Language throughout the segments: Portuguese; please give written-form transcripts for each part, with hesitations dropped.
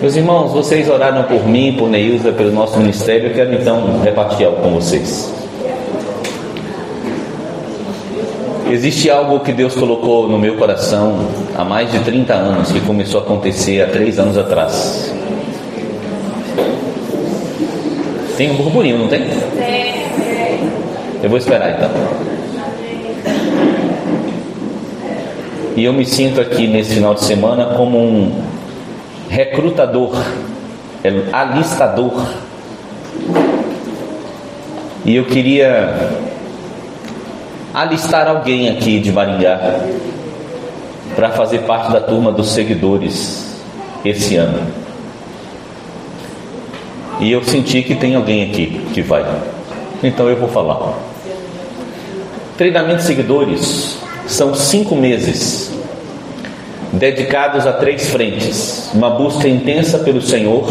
Meus irmãos, vocês oraram por mim, por Neilza, pelo nosso ministério. Eu quero então repartir algo com vocês. Existe algo que Deus colocou no meu coração há mais de 30 anos, que começou a acontecer há 3 anos atrás. Tem um burburinho, não tem? Eu vou esperar então. E eu me sinto aqui nesse final de semana como um recrutador, alistador. E eu queria alistar alguém aqui de Maringá para fazer parte da turma dos seguidores esse ano. E eu senti que tem alguém aqui que vai. Então eu vou falar. Treinamento de seguidores são 5 meses dedicados a 3 frentes: uma busca intensa pelo Senhor,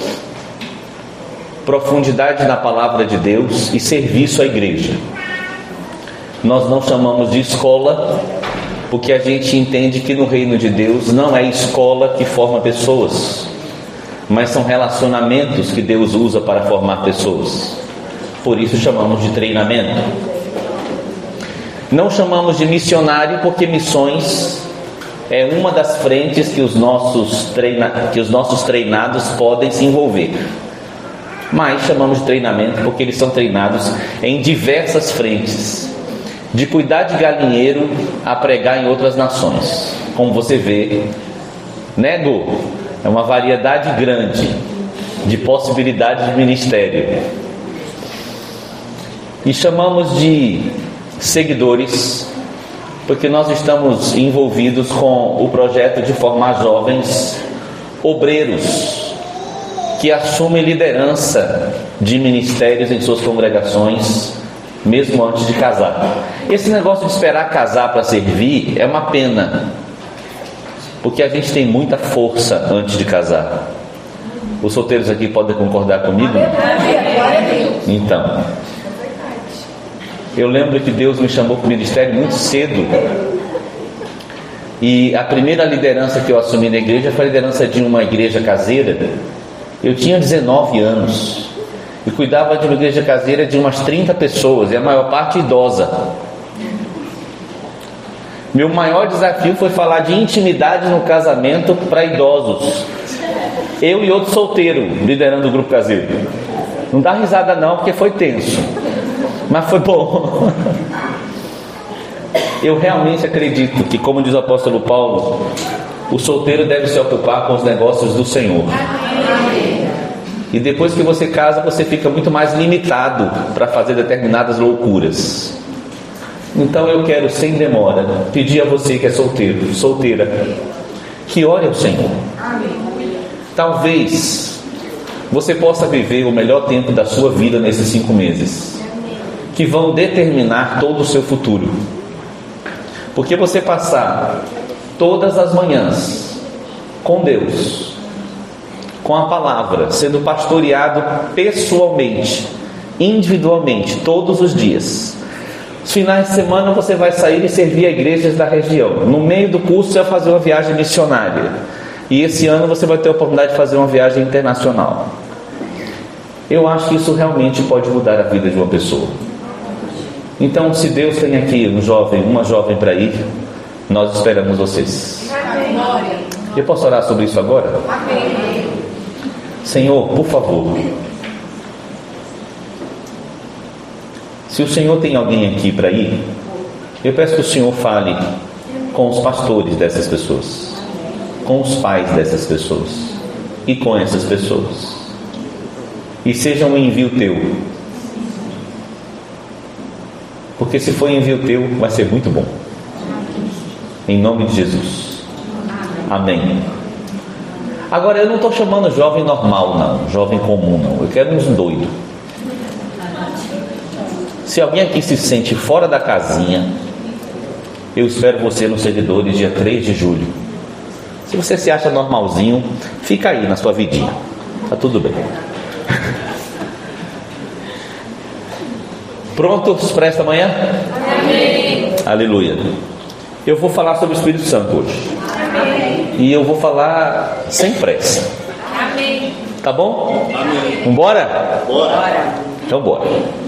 profundidade na palavra de Deus e serviço à igreja. Nós não chamamos de escola, porque a gente entende que no reino de Deus não é escola que forma pessoas, mas são relacionamentos que Deus usa para formar pessoas. Por isso chamamos de treinamento. Não chamamos de missionário, porque missões é uma das frentes que os nossos treinados podem se envolver. Mas chamamos de treinamento porque eles são treinados em diversas frentes, de cuidar de galinheiro a pregar em outras nações. Como você vê, né, Gu? É uma variedade grande de possibilidades de ministério. E chamamos de seguidores porque nós estamos envolvidos com o projeto de formar jovens obreiros que assumem liderança de ministérios em suas congregações, mesmo antes de casar. Esse negócio de esperar casar para servir é uma pena, porque a gente tem muita força antes de casar. Os solteiros aqui podem concordar comigo? Então, eu lembro que Deus me chamou para o ministério muito cedo, e a primeira liderança que eu assumi na igreja foi a liderança de uma igreja caseira. Eu tinha 19 anos e cuidava de uma igreja caseira de umas 30 pessoas, e a maior parte idosa. Meu maior desafio foi falar de intimidade no casamento para idosos. Eu e outro solteiro liderando o grupo caseiro. Não dá risada não, porque foi tenso, mas foi bom. Eu realmente acredito que, como diz o apóstolo Paulo, o solteiro deve se ocupar com os negócios do Senhor. E depois que você casa, você fica muito mais limitado para fazer determinadas loucuras. Então eu quero, sem demora, pedir a você que é solteiro, solteira, que ore ao Senhor. Talvez você possa viver o melhor tempo da sua vida nesses 5 meses, que vão determinar todo o seu futuro. Porque você passar todas as manhãs com Deus, com a palavra, sendo pastoreado pessoalmente, individualmente, todos os dias. Os finais de semana você vai sair e servir a igrejas da região. No meio do curso você vai fazer uma viagem missionária. E esse ano você vai ter a oportunidade de fazer uma viagem internacional. Eu acho que isso realmente pode mudar a vida de uma pessoa. Então, se Deus tem aqui uma jovem para ir, nós esperamos vocês. Eu posso orar sobre isso agora? Senhor, por favor, se o Senhor tem alguém aqui para ir, eu peço que o Senhor fale com os pastores dessas pessoas, com os pais dessas pessoas e com essas pessoas, e seja um envio teu, porque se for envio teu, vai ser muito bom. Em nome de Jesus. Amém. Agora, eu não estou chamando jovem normal, não, jovem comum, não. Eu quero uns doidos. Se alguém aqui se sente fora da casinha, eu espero você nos seguidores dia 3 de julho. Se você se acha normalzinho, fica aí na sua vidinha. Tá tudo bem. Prontos para esta manhã? Amém. Aleluia. Eu vou falar sobre o Espírito Santo hoje. Amém. E eu vou falar sem pressa. Amém. Tá bom? Amém. Vambora? Bora. Então bora.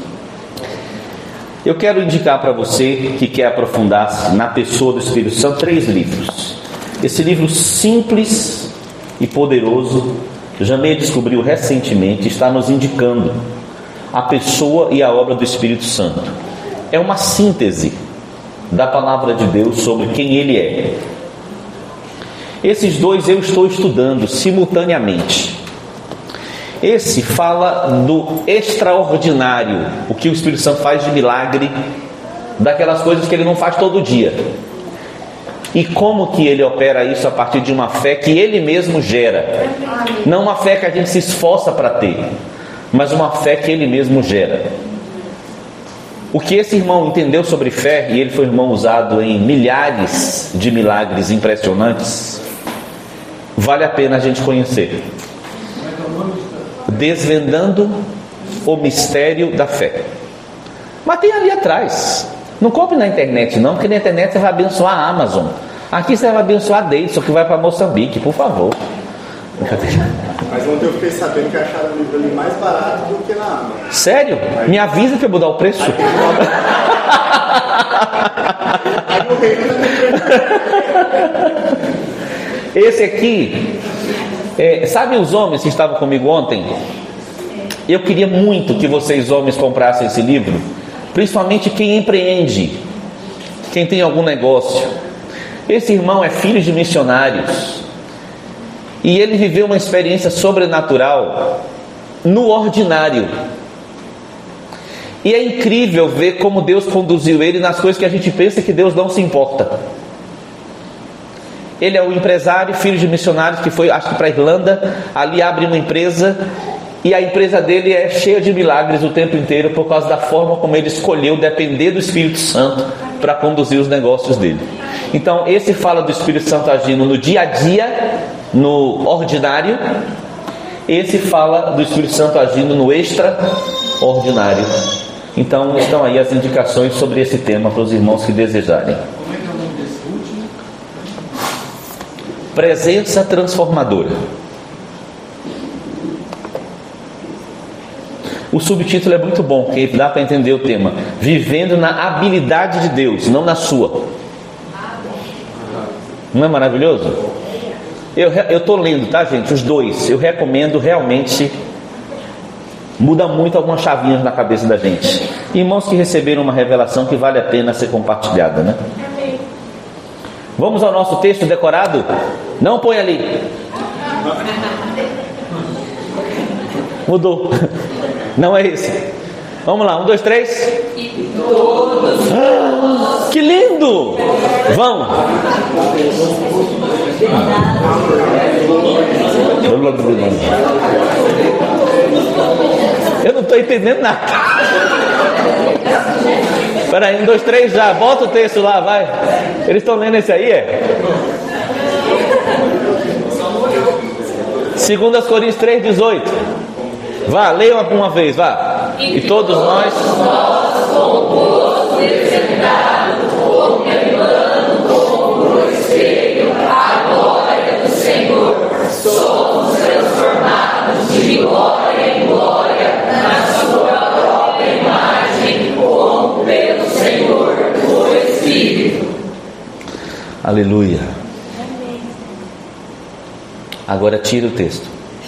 Eu quero indicar para você que quer aprofundar-se na pessoa do Espírito Santo 3 livros. Esse livro simples e poderoso, Jamei descobriu recentemente, está nos indicando a pessoa e a obra do Espírito Santo. É uma síntese da palavra de Deus sobre quem Ele é. Esses dois eu estou estudando simultaneamente. Esse fala do extraordinário, o que o Espírito Santo faz de milagre, daquelas coisas que Ele não faz todo dia. E como que Ele opera isso a partir de uma fé que Ele mesmo gera. Não uma fé que a gente se esforça para ter, mas uma fé que Ele mesmo gera. O que esse irmão entendeu sobre fé, e ele foi irmão usado em milhares de milagres impressionantes, vale a pena a gente conhecer. Desvendando o mistério da fé. Mas tem ali atrás. Não compre na internet não, porque na internet você vai abençoar a Amazon. Aqui você vai abençoar a Deidson, que vai para Moçambique, por favor. Mas ontem eu fiquei sabendo que acharam o livro ali mais barato do que na Amazon. Sério? Me avisa que eu vou dar o preço. Esse aqui, sabe os homens que estavam comigo ontem? Eu queria muito que vocês homens comprassem esse livro, principalmente quem empreende, quem tem algum negócio. Esse irmão é filho de missionários e ele viveu uma experiência sobrenatural no ordinário. E é incrível ver como Deus conduziu ele nas coisas que a gente pensa que Deus não se importa. Ele é um empresário, filho de missionários, que foi, acho que para a Irlanda, ali abre uma empresa, e a empresa dele é cheia de milagres o tempo inteiro, por causa da forma como ele escolheu depender do Espírito Santo para conduzir os negócios dele. Então esse fala do Espírito Santo agindo no dia a dia, no ordinário. Esse fala do Espírito Santo agindo no extraordinário. Então estão aí as indicações sobre esse tema para os irmãos que desejarem. Como é que é o nome desse último? Presença transformadora. O subtítulo é muito bom, porque dá para entender o tema. Vivendo na habilidade de Deus, não na sua. Não é maravilhoso? Eu estou lendo, tá, gente? Os dois. Eu recomendo realmente. Muda muito algumas chavinhas na cabeça da gente. Irmãos que receberam uma revelação que vale a pena ser compartilhada, né? Vamos ao nosso texto decorado? Não põe ali. Mudou. Não é esse. Vamos lá, 1, 2, 3. Que lindo! Vão. Eu não estou entendendo nada. Espera aí, 1, 2, 3 já. Bota o texto lá, vai. Eles estão lendo esse aí, é? 2 Coríntios 3,18. Vá, leia uma vez, vá. E todos nós contemplando como no espelho a glória do Senhor, somos transformados de glória em glória na sua própria imagem, como pelo Senhor, o Espírito. Aleluia. Agora tira o texto.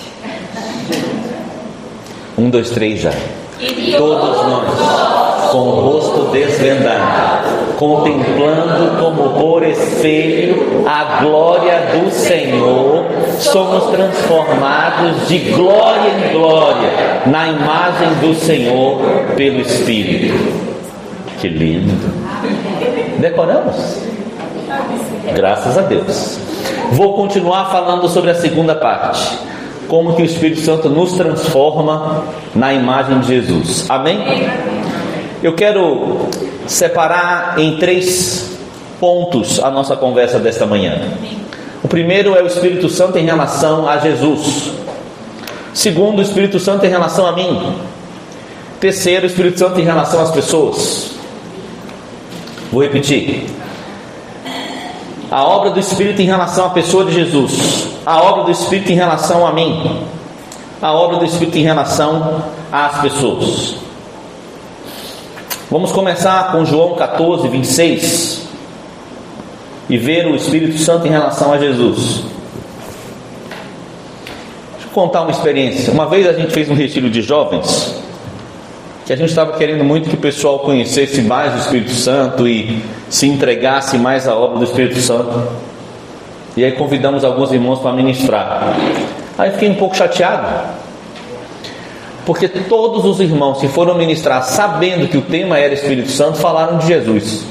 1, 2, 3 já. Todos nós, com o rosto desvendado, contemplando como por espelho a glória do Senhor, somos transformados de glória em glória na imagem do Senhor pelo Espírito. Que lindo! Decoramos? Graças a Deus. Vou continuar falando sobre a segunda parte. Como que o Espírito Santo nos transforma na imagem de Jesus. Amém? Eu quero separar em 3 pontos a nossa conversa desta manhã. O primeiro é o Espírito Santo em relação a Jesus. Segundo, o Espírito Santo em relação a mim. Terceiro, o Espírito Santo em relação às pessoas. Vou repetir. A obra do Espírito em relação à pessoa de Jesus. A obra do Espírito em relação a mim. A obra do Espírito em relação às pessoas. Vamos começar com João 14, 26 e ver o Espírito Santo em relação a Jesus. Deixa eu contar uma experiência. Uma vez a gente fez um retiro de jovens, que a gente estava querendo muito que o pessoal conhecesse mais o Espírito Santo e se entregasse mais à obra do Espírito Santo. E aí convidamos alguns irmãos para ministrar. Aí fiquei um pouco chateado, porque todos os irmãos que foram ministrar sabendo que o tema era Espírito Santo, falaram de Jesus.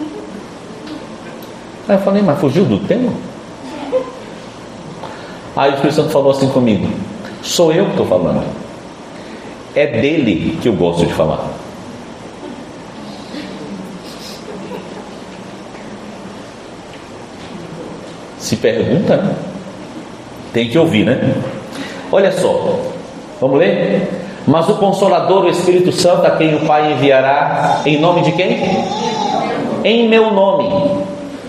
Aí eu falei, mas fugiu do tema? Aí o Espírito Santo falou assim comigo: sou eu que estou falando, é dele que eu gosto de falar. Se pergunta, né? Tem que ouvir, né? Olha só, vamos ler? Mas o Consolador, o Espírito Santo, a quem o Pai enviará, em nome de quem? Em meu nome.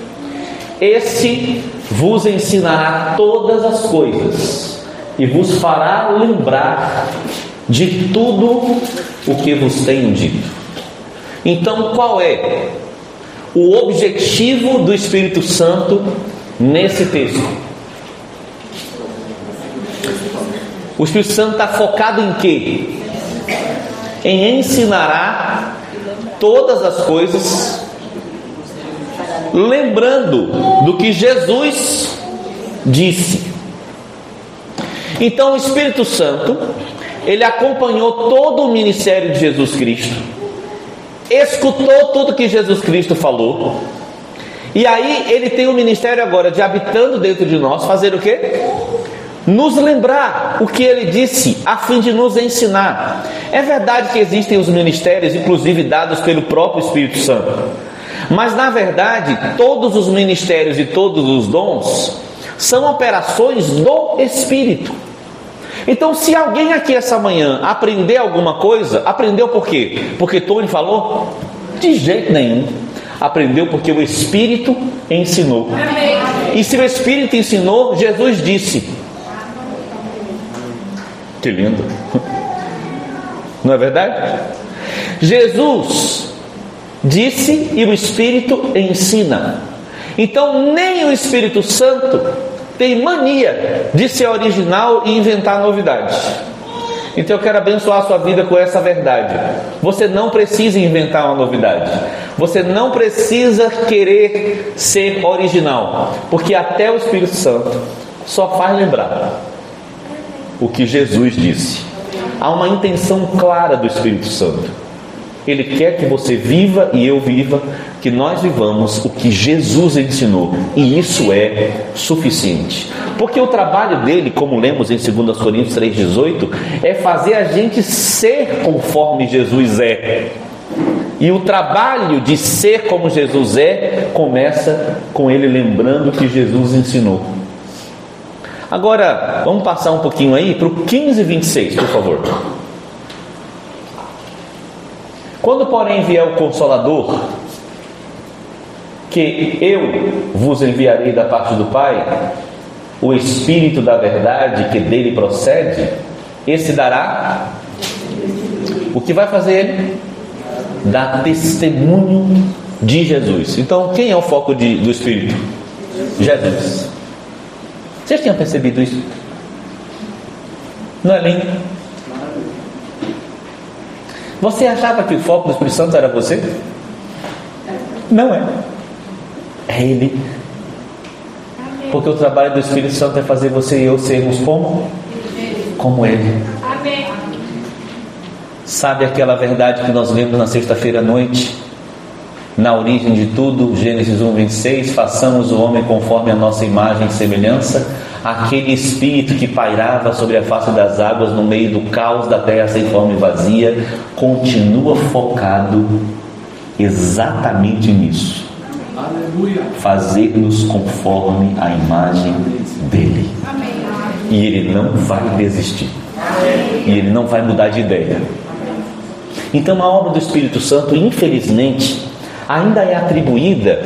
Esse vos ensinará todas as coisas e vos fará lembrar de tudo o que vos tenho dito. Então, qual é o objetivo do Espírito Santo nesse texto? O Espírito Santo está focado em quê? Em ensinará todas as coisas, lembrando do que Jesus disse. Então o Espírito Santo, ele acompanhou todo o ministério de Jesus Cristo, escutou tudo que Jesus Cristo falou, e aí ele tem o ministério agora de, habitando dentro de nós, fazer o quê? Nos lembrar o que ele disse, a fim de nos ensinar. É verdade que existem os ministérios, inclusive dados pelo próprio Espírito Santo, mas na verdade todos os ministérios e todos os dons são operações do Espírito. Então, se alguém aqui essa manhã aprender alguma coisa, aprendeu por quê? Porque Tony falou? De jeito nenhum. Aprendeu porque o Espírito ensinou. E se o Espírito ensinou, Jesus disse. Que lindo, não é verdade? Jesus disse e o Espírito ensina. Então nem o Espírito Santo tem mania de ser original e inventar novidades. Então eu quero abençoar a sua vida com essa verdade. Você não precisa inventar uma novidade. Você não precisa querer ser original, porque até o Espírito Santo só faz lembrar o que Jesus disse. Há uma intenção clara do Espírito Santo. Ele quer que você viva e eu viva, que nós vivamos o que Jesus ensinou, e isso é suficiente. Porque o trabalho dele, como lemos em 2 Coríntios 3,18, é fazer a gente ser conforme Jesus é. E o trabalho de ser como Jesus é começa com ele lembrando o que Jesus ensinou. Agora, vamos passar um pouquinho aí para o 15:26, por favor. Quando, porém, vier o Consolador, que eu vos enviarei da parte do Pai, o Espírito da verdade que dele procede, esse dará o que vai fazer ele? Dar testemunho de Jesus. Então, quem é o foco do Espírito? Jesus. Vocês tinham percebido isso? Não é lindo? Você achava que o foco do Espírito Santo era você? Não é. É Ele. Porque o trabalho do Espírito Santo é fazer você e eu sermos como Ele. Sabe aquela verdade que nós lemos na sexta-feira à noite? Na origem de tudo, Gênesis 1:26, façamos o homem conforme a nossa imagem e semelhança. Aquele espírito que pairava sobre a face das águas no meio do caos da terra sem forma e vazia, continua focado exatamente nisso. Aleluia. Fazer-nos conforme a imagem dele. E ele não vai desistir. E ele não vai mudar de ideia. Então a obra do Espírito Santo, infelizmente, ainda é atribuída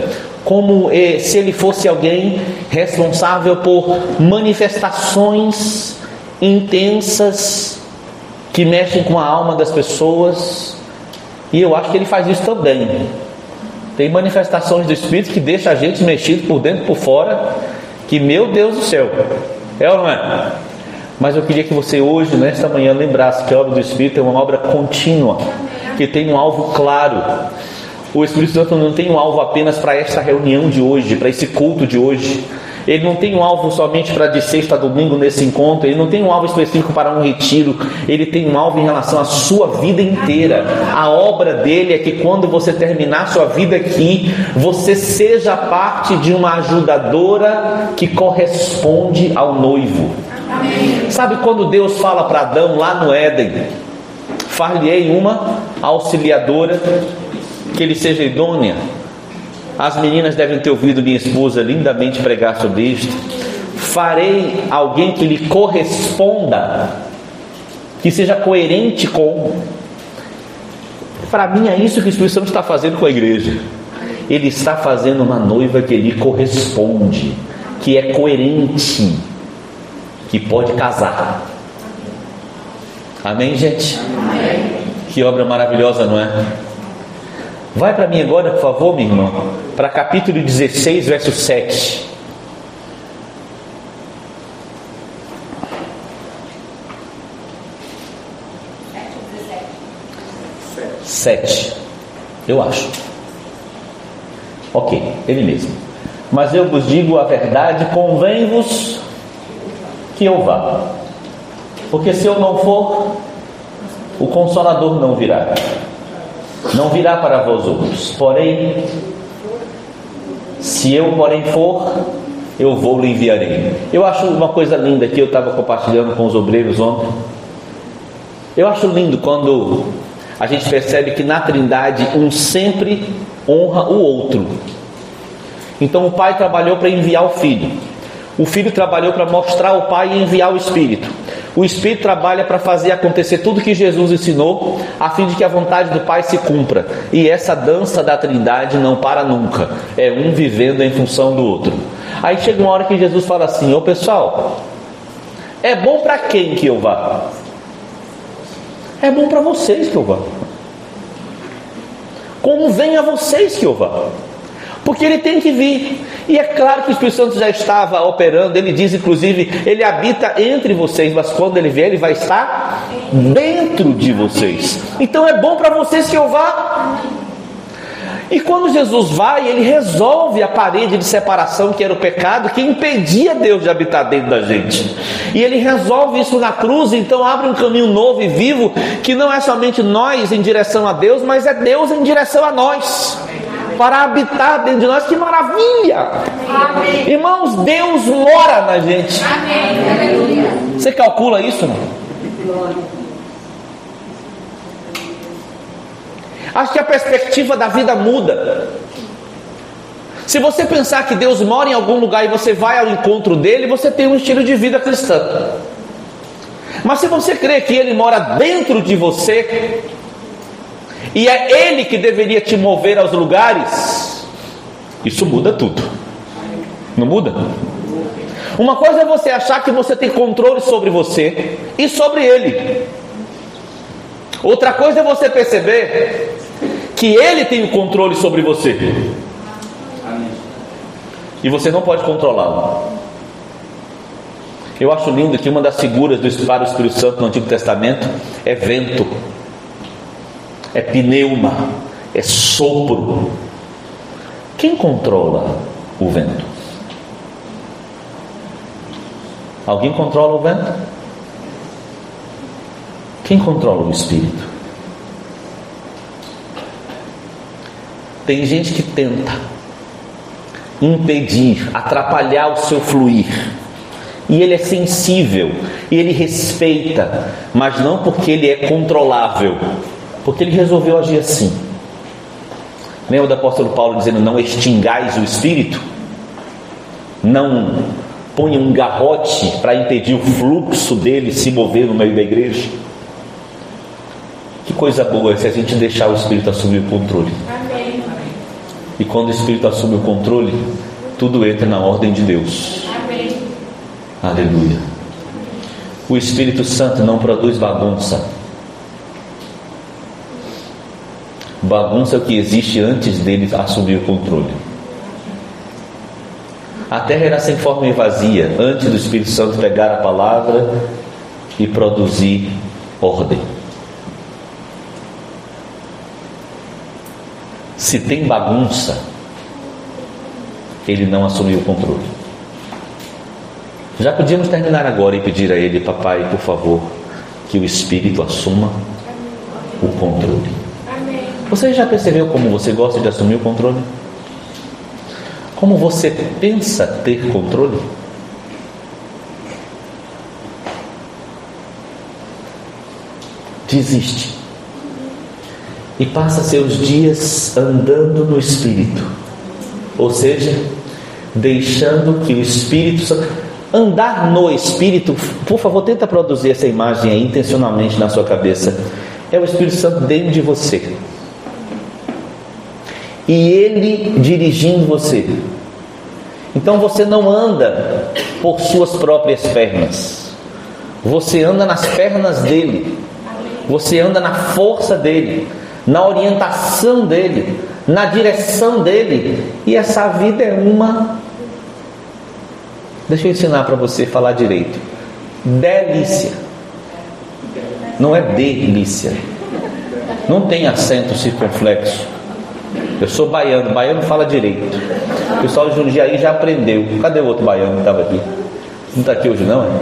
como se ele fosse alguém responsável por manifestações intensas que mexem com a alma das pessoas. E eu acho que ele faz isso também. Tem manifestações do Espírito que deixa a gente mexido por dentro e por fora, que, meu Deus do céu, é ou não é? Mas eu queria que você hoje, nesta manhã, lembrasse que a obra do Espírito é uma obra contínua, que tem um alvo claro. O Espírito Santo não tem um alvo apenas para esta reunião de hoje, para esse culto de hoje. Ele não tem um alvo somente para de sexta a domingo nesse encontro. Ele não tem um alvo específico para um retiro. Ele tem um alvo em relação à sua vida inteira. A obra dele é que quando você terminar sua vida aqui, você seja parte de uma ajudadora que corresponde ao noivo. Amém. Sabe quando Deus fala para Adão lá no Éden: far-lhe-ei uma auxiliadora que ele seja idônea. As meninas devem ter ouvido minha esposa lindamente pregar sobre isto. Farei alguém que lhe corresponda, que seja coerente com. Para mim é isso que o Espírito Santo está fazendo com a igreja. Ele está fazendo uma noiva que lhe corresponde, que é coerente, que pode casar. Amém, gente? Amém. Que obra maravilhosa, não é? Vai para mim agora, por favor, minha irmã, para capítulo 16, verso 7. Sete, eu acho. Ok, ele mesmo. Mas eu vos digo a verdade, convém-vos que eu vá. Porque se eu não for, o Consolador não virá. Não virá para vós outros. Porém, se eu for, eu vou lhe enviarei. Eu acho uma coisa linda que eu estava compartilhando com os obreiros ontem. Eu acho lindo quando a gente percebe que na Trindade um sempre honra o outro. Então o Pai trabalhou para enviar o Filho. O Filho trabalhou para mostrar o Pai e enviar o Espírito. O Espírito trabalha para fazer acontecer tudo que Jesus ensinou, a fim de que a vontade do Pai se cumpra. E essa dança da Trindade não para nunca. É um vivendo em função do outro. Aí chega uma hora que Jesus fala assim: ô pessoal, é bom para quem que eu vá? É bom para vocês que eu vá. Convém a vocês que eu vá. Porque ele tem que vir. E é claro que o Espírito Santo já estava operando. Ele diz, inclusive, ele habita entre vocês, mas quando ele vier, ele vai estar dentro de vocês. Então é bom para vocês que eu vá. E quando Jesus vai, ele resolve a parede de separação, que era o pecado, que impedia Deus de habitar dentro da gente. E ele resolve isso na cruz. Então abre um caminho novo e vivo, que não é somente nós em direção a Deus, mas é Deus em direção a nós, para habitar dentro de nós. Que maravilha! Amém. Irmãos, Deus mora na gente. Amém. Você calcula isso, não? Acho que a perspectiva da vida muda. Se você pensar que Deus mora em algum lugar e você vai ao encontro dele, você tem um estilo de vida cristã. Mas se você crê que ele mora dentro de você, e é ele que deveria te mover aos lugares, isso muda tudo. Não muda? Uma coisa é você achar que você tem controle sobre você e sobre ele. Outra coisa é você perceber que ele tem o controle sobre você e você não pode controlá-lo. Eu acho lindo que uma das figuras para o Espírito Santo no Antigo Testamento é vento, é pneuma, é sopro. Quem controla o vento? Alguém controla o vento? Quem controla o Espírito? Tem gente que tenta impedir, atrapalhar o seu fluir. E ele é sensível, e ele respeita, mas não porque ele é controlável, porque ele resolveu agir assim. Lembra do apóstolo Paulo dizendo: não extingais o Espírito? Não ponha um garrote para impedir o fluxo dele se mover no meio da igreja. Que coisa boa se a gente deixar o Espírito assumir o controle. Amém. E quando o Espírito assume o controle, tudo entra na ordem de Deus. Amém. Aleluia. O Espírito Santo não produz bagunça. Bagunça é o que existe antes dele assumir o controle. A terra era sem forma e vazia antes do Espírito Santo pegar a palavra e produzir ordem. Se tem bagunça, ele não assumiu o controle. Já podíamos terminar agora e pedir a ele: papai, por favor, que o Espírito assuma o controle. Amém. Você já percebeu como você gosta de assumir o controle? Como você pensa ter controle? Desiste e passa seus dias andando no Espírito, ou seja, deixando que o Espírito andar no Espírito. Por favor, tenta produzir essa imagem aí intencionalmente na sua cabeça. É o Espírito Santo dentro de você e ele dirigindo você. Então você não anda por suas próprias pernas, você anda nas pernas dele, você anda na força dele, na orientação dele, na direção dele. E essa vida é uma, deixa eu ensinar para você falar direito, delícia. Não é delícia, não tem acento circunflexo. Eu sou baiano, baiano fala direito. O pessoal de Jundiaí já aprendeu. Cadê o outro baiano que estava aqui? Não está aqui hoje não, é?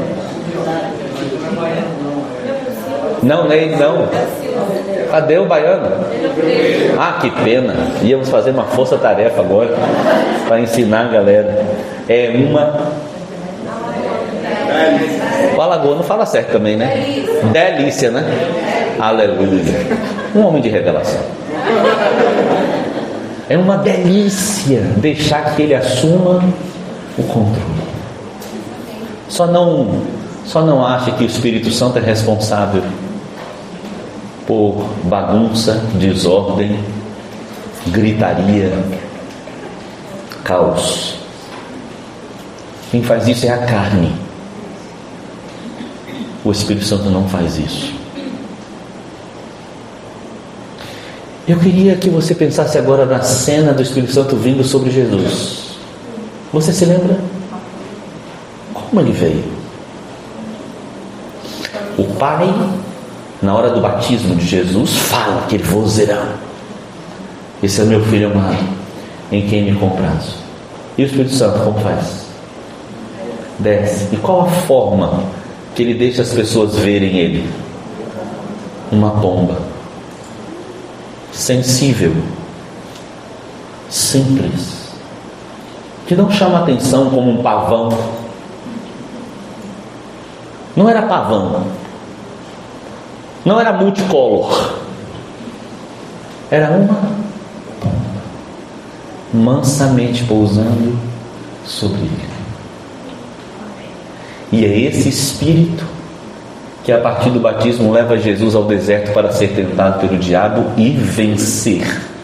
Não, nem não. Cadê o baiano? Ah, que pena. Íamos fazer uma força-tarefa agora para ensinar a galera. É uma... O Alagoano não fala certo também, né? Delícia, né? Aleluia. Um homem de revelação. É uma delícia deixar que ele assuma o controle. Só não ache que o Espírito Santo é responsável por bagunça, desordem, gritaria, caos. Quem faz isso é a carne. O Espírito Santo não faz isso. Eu queria que você pensasse agora na cena do Espírito Santo vindo sobre Jesus. Você se lembra? Como ele veio? O Pai, na hora do batismo de Jesus, fala aquele vozeirão: esse é meu filho amado, em quem me comprazo. E o Espírito Santo como faz? Desce. E qual a forma que ele deixa as pessoas verem ele? Uma pomba. Sensível, simples, que não chama atenção como um pavão. Não era pavão, não era multicolor, era uma pomba, mansamente pousando sobre ele. E é esse Espírito que a partir do batismo leva Jesus ao deserto para ser tentado pelo diabo e vencer.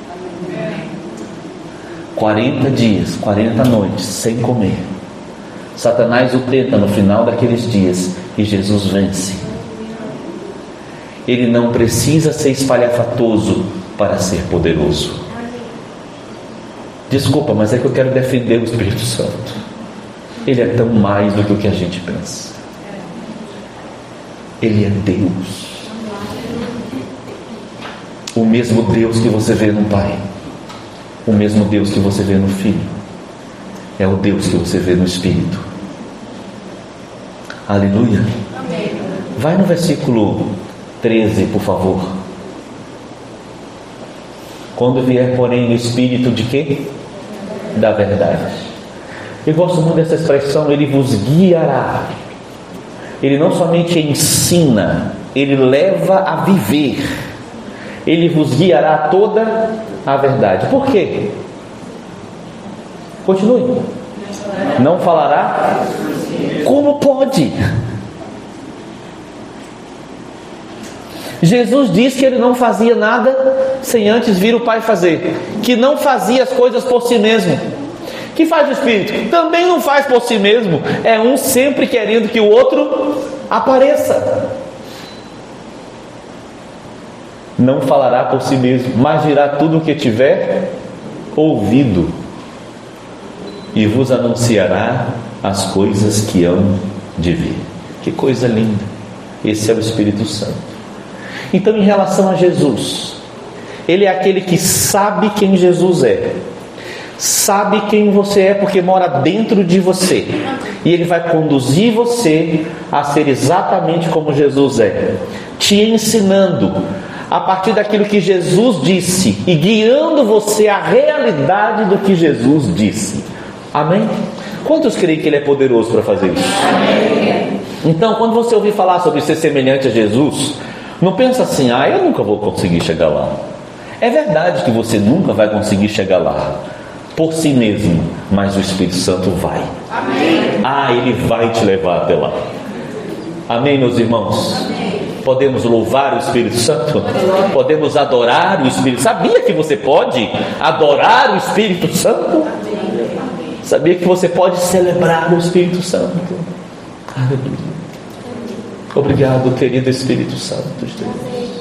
40 dias, 40 noites sem comer. Satanás o tenta no final daqueles dias e Jesus vence. Ele não precisa ser espalhafatoso para ser poderoso. Desculpa, mas é que eu quero defender o Espírito Santo. Ele é tão mais do que o que a gente pensa. Ele é Deus. O mesmo Deus que você vê no Pai, o mesmo Deus que você vê no Filho, é o Deus que você vê no Espírito. Aleluia. Vai no versículo 13, por favor. Quando vier, porém, o Espírito de quê? Da verdade. Eu gosto muito dessa expressão: ele vos guiará. Ele não somente ensina, ele leva a viver. Ele vos guiará a toda a verdade. Por quê? Continue. Não falará? Como pode? Jesus diz que ele não fazia nada sem antes vir o Pai fazer, que não fazia as coisas por si mesmo. Que faz o Espírito? Também não faz por si mesmo. É um sempre querendo que o outro apareça. Não falará por si mesmo, mas dirá tudo o que tiver ouvido e vos anunciará as coisas que hão de vir. Que coisa linda! Esse é o Espírito Santo. Então, em relação a Jesus, ele é aquele que sabe quem Jesus é, sabe quem você é, porque mora dentro de você, e ele vai conduzir você a ser exatamente como Jesus é, te ensinando a partir daquilo que Jesus disse e guiando você à realidade do que Jesus disse. Amém? Quantos creem que ele é poderoso para fazer isso? Amém. Então, quando você ouvir falar sobre ser semelhante a Jesus, não pensa assim: eu nunca vou conseguir chegar lá. É verdade que você nunca vai conseguir chegar lá por si mesmo, mas o Espírito Santo vai. Amém. Ele vai te levar até lá. Amém, meus irmãos? Amém. Podemos louvar o Espírito Santo? Podemos adorar o Espírito Santo? Sabia que você pode adorar o Espírito Santo? Sabia que você pode celebrar o Espírito Santo? Aleluia. Obrigado, querido Espírito Santo de Deus.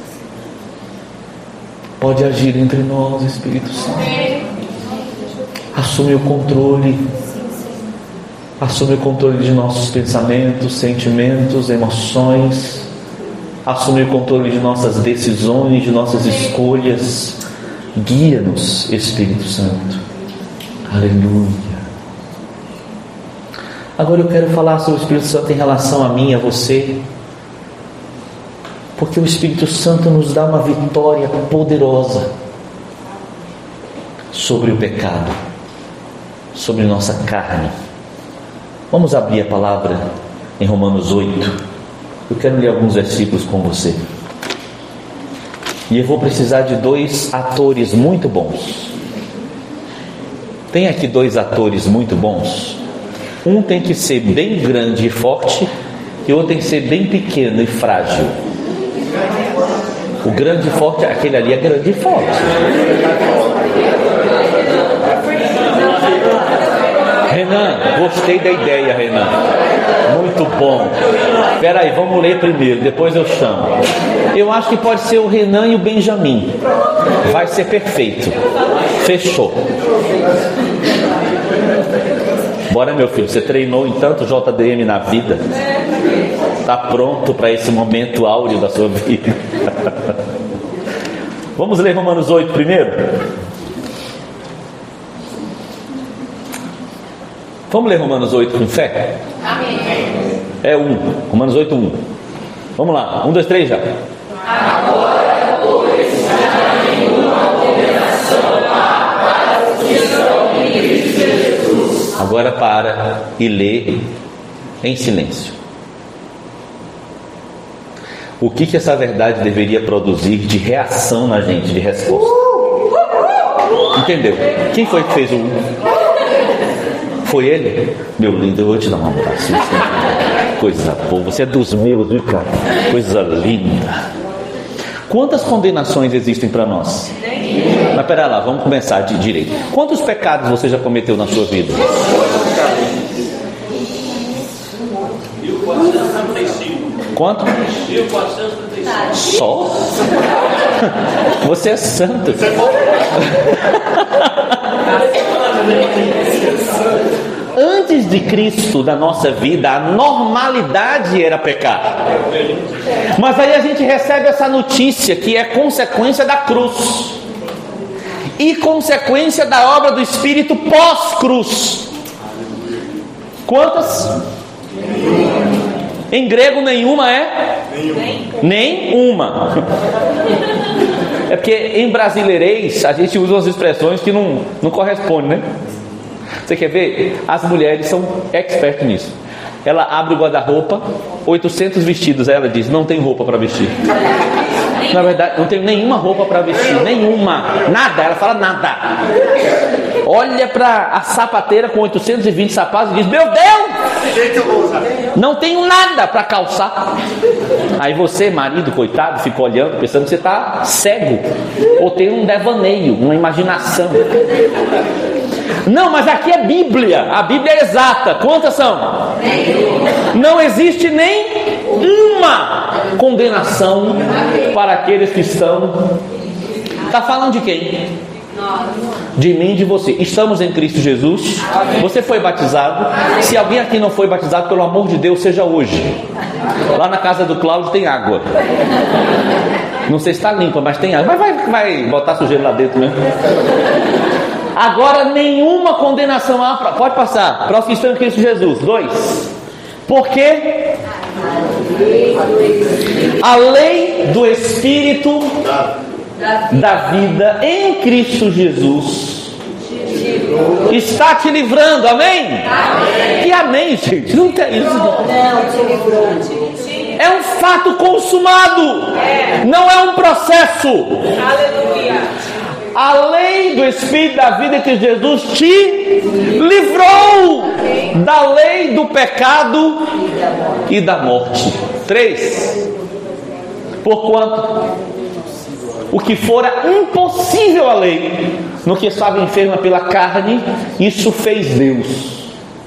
Pode agir entre nós, Espírito Santo. Assume o controle. Assume o controle de nossos pensamentos, sentimentos, emoções. Assume o controle de nossas decisões, de nossas escolhas. Guia-nos, Espírito Santo. Aleluia. Agora eu quero falar sobre o Espírito Santo em relação a mim e a você, porque o Espírito Santo nos dá uma vitória poderosa sobre o pecado, sobre nossa carne. Vamos abrir a palavra em Romanos 8. Eu quero ler alguns versículos com você. E eu vou precisar de 2 atores muito bons. Tem aqui 2 atores muito bons. Um tem que ser bem grande e forte, e o outro tem que ser bem pequeno e frágil. O grande e forte, aquele ali é grande e forte. Renan, gostei da ideia, Renan. Muito bom. Espera aí, vamos ler primeiro, depois eu chamo. Eu acho que pode ser o Renan e o Benjamin. Vai ser perfeito. Fechou. Bora, meu filho, você treinou em tanto JDM na vida. Está pronto para esse momento áureo da sua vida. Vamos ler Romanos 8 primeiro? Vamos ler Romanos 8 com fé? Amém. É 1, Romanos 8, 1. Vamos lá, 1, 2, 3 já. Agora, pois, já não há nenhuma condenação para os que estão em Cristo Jesus. Agora para e lê em silêncio. O que essa verdade deveria produzir de reação na gente, de resposta? Entendeu? Quem foi que fez o 1? Foi ele? Meu lindo, eu vou te dar um abraço. Coisa boa, você é dos meus, viu, cara? Coisa linda. Quantas condenações existem para nós? Mas pera lá, vamos começar de direito. Quantos pecados você já cometeu na sua vida? 1435. Quanto? 1435. Só? Você é santo. Antes de Cristo na nossa vida, a normalidade era pecar. Mas aí a gente recebe essa notícia que é consequência da cruz e consequência da obra do Espírito pós-cruz. Quantas? Em grego nenhuma é? Nenhuma. É porque em brasileirês a gente usa umas expressões que não correspondem, né? Você quer ver? As mulheres são expert nisso. Ela abre o guarda-roupa, 800 vestidos, aí ela diz: não tem roupa para vestir. Na verdade, não tem nenhuma roupa para vestir, nenhuma, nada. Ela fala nada. olha para a sapateira com 820 sapatos e diz: meu Deus, não tenho nada para calçar. Aí você, marido, coitado, fica olhando, pensando que você está cego, ou tem um devaneio, uma imaginação. Não, mas aqui é Bíblia, a Bíblia é exata. Quantas são? Não existe nem uma condenação para aqueles que estão. Está falando de quem? De mim e de você. Estamos em Cristo Jesus. Você foi batizado. Se alguém aqui não foi batizado, pelo amor de Deus, seja hoje. Lá na casa do Cláudio tem água. Não sei se está limpa, mas tem água. Mas vai botar sujeira lá dentro mesmo. Agora nenhuma condenação pode passar para os que estão em Cristo Jesus. 2. Porque a lei do Espírito da vida em Cristo Jesus está te livrando, amém? Que amém, gente? Não tem isso. É um fato consumado, não é um processo. Aleluia. A lei do Espírito da vida em Cristo Jesus te livrou da lei do pecado e da morte. 3. Porquanto o que fora impossível à lei, no que estava enferma pela carne, isso fez Deus.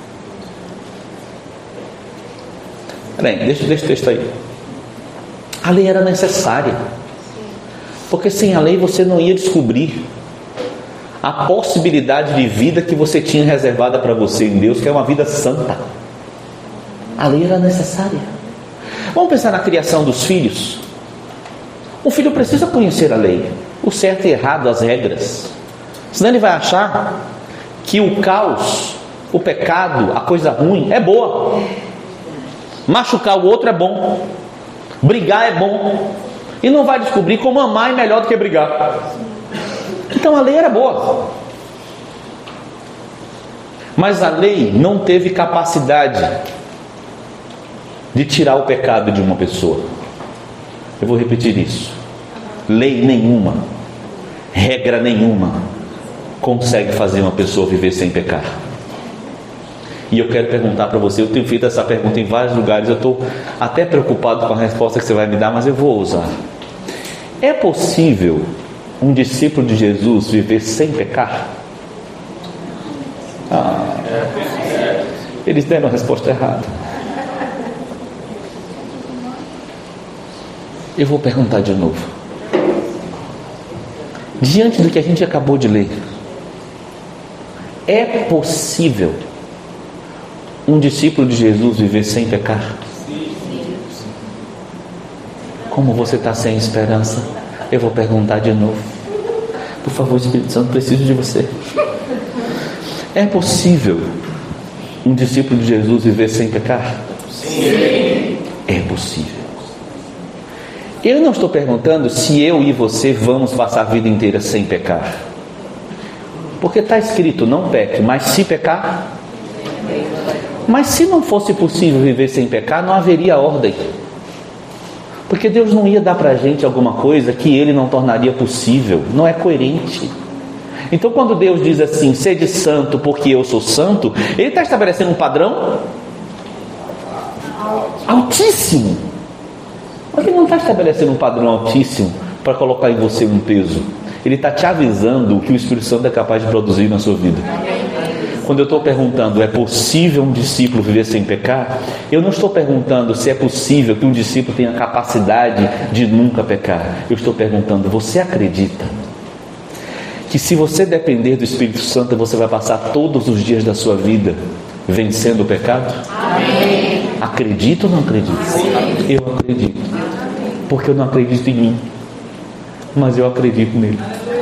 Bem, deixa o texto aí. A lei era necessária, porque sem a lei você não ia descobrir a possibilidade de vida que você tinha reservada para você em Deus, que é uma vida santa. A lei era necessária. Vamos pensar na criação dos filhos. O filho precisa conhecer a lei, o certo e errado, as regras. Senão ele vai achar que o caos, o pecado, a coisa ruim é boa. Machucar o outro é bom. Brigar é bom. E não vai descobrir como amar é melhor do que brigar. Então a lei era boa. Mas a lei não teve capacidade de tirar o pecado de uma pessoa. Eu vou repetir isso. Lei nenhuma, regra nenhuma consegue fazer uma pessoa viver sem pecar. E eu quero perguntar para você, eu tenho feito essa pergunta em vários lugares, eu estou até preocupado com a resposta que você vai me dar, mas eu vou usar. É possível um discípulo de Jesus viver sem pecar? Eles deram a resposta errada. Eu vou perguntar de novo. Diante do que a gente acabou de ler, é possível um discípulo de Jesus viver sem pecar? Como você está sem esperança? Eu vou perguntar de novo. Por favor, Espírito Santo, preciso de você. É possível um discípulo de Jesus viver sem pecar? Sim. É possível. Eu não estou perguntando se eu e você vamos passar a vida inteira sem pecar. Porque está escrito, não peque, mas se pecar... Mas se não fosse possível viver sem pecar, não haveria ordem. Porque Deus não ia dar para a gente alguma coisa que Ele não tornaria possível. Não é coerente. Então quando Deus diz assim, sede santo porque eu sou santo, Ele está estabelecendo um padrão altíssimo. Mas Ele não está estabelecendo um padrão altíssimo para colocar em você um peso. Ele está te avisando o que o Espírito Santo é capaz de produzir na sua vida. Quando eu estou perguntando, é possível um discípulo viver sem pecar? Eu não estou perguntando se é possível que um discípulo tenha a capacidade de nunca pecar. Eu estou perguntando, você acredita que se você depender do Espírito Santo, você vai passar todos os dias da sua vida vencendo o pecado? Amém. Acredita ou não acredita? Sim. Eu acredito. Porque eu não acredito em mim, mas eu acredito nele.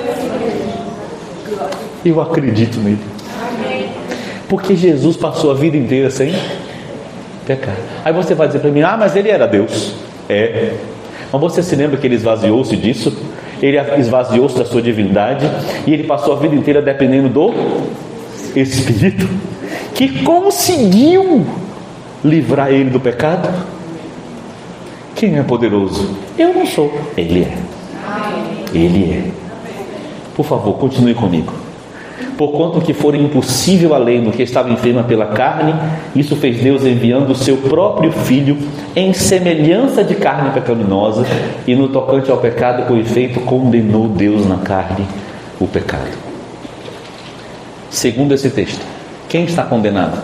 Eu acredito nele. Porque Jesus passou a vida inteira sem pecar. Aí você vai dizer para mim, mas ele era Deus. É. Mas você se lembra que ele esvaziou-se disso? Ele esvaziou-se da sua divindade e ele passou a vida inteira dependendo do Espírito, que conseguiu livrar ele do pecado. Quem é poderoso? Eu não sou. Ele é. Ele é. Por favor, continue comigo. Porquanto que fora impossível a lei no que estava enferma pela carne, isso fez Deus enviando o seu próprio Filho em semelhança de carne pecaminosa, e no tocante ao pecado, com efeito, condenou Deus na carne o pecado. Segundo esse texto, quem está condenado?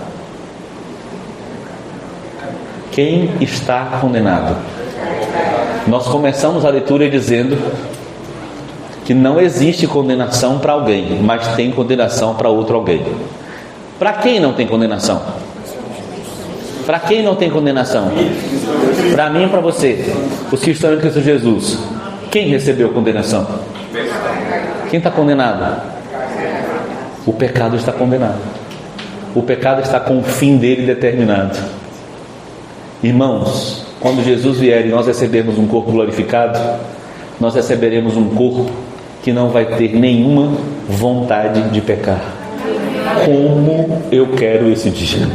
Quem está condenado? Nós começamos a leitura dizendo que não existe condenação para alguém, mas tem condenação para outro alguém. Para quem não tem condenação? Para quem não tem condenação? Para mim e para você, os que estão em Cristo Jesus. Quem recebeu condenação? Quem está condenado? O pecado está condenado. O pecado está com o fim dele determinado. Irmãos, quando Jesus vier e nós recebermos um corpo glorificado, nós receberemos um corpo que não vai ter nenhuma vontade de pecar. Como eu quero esse dia!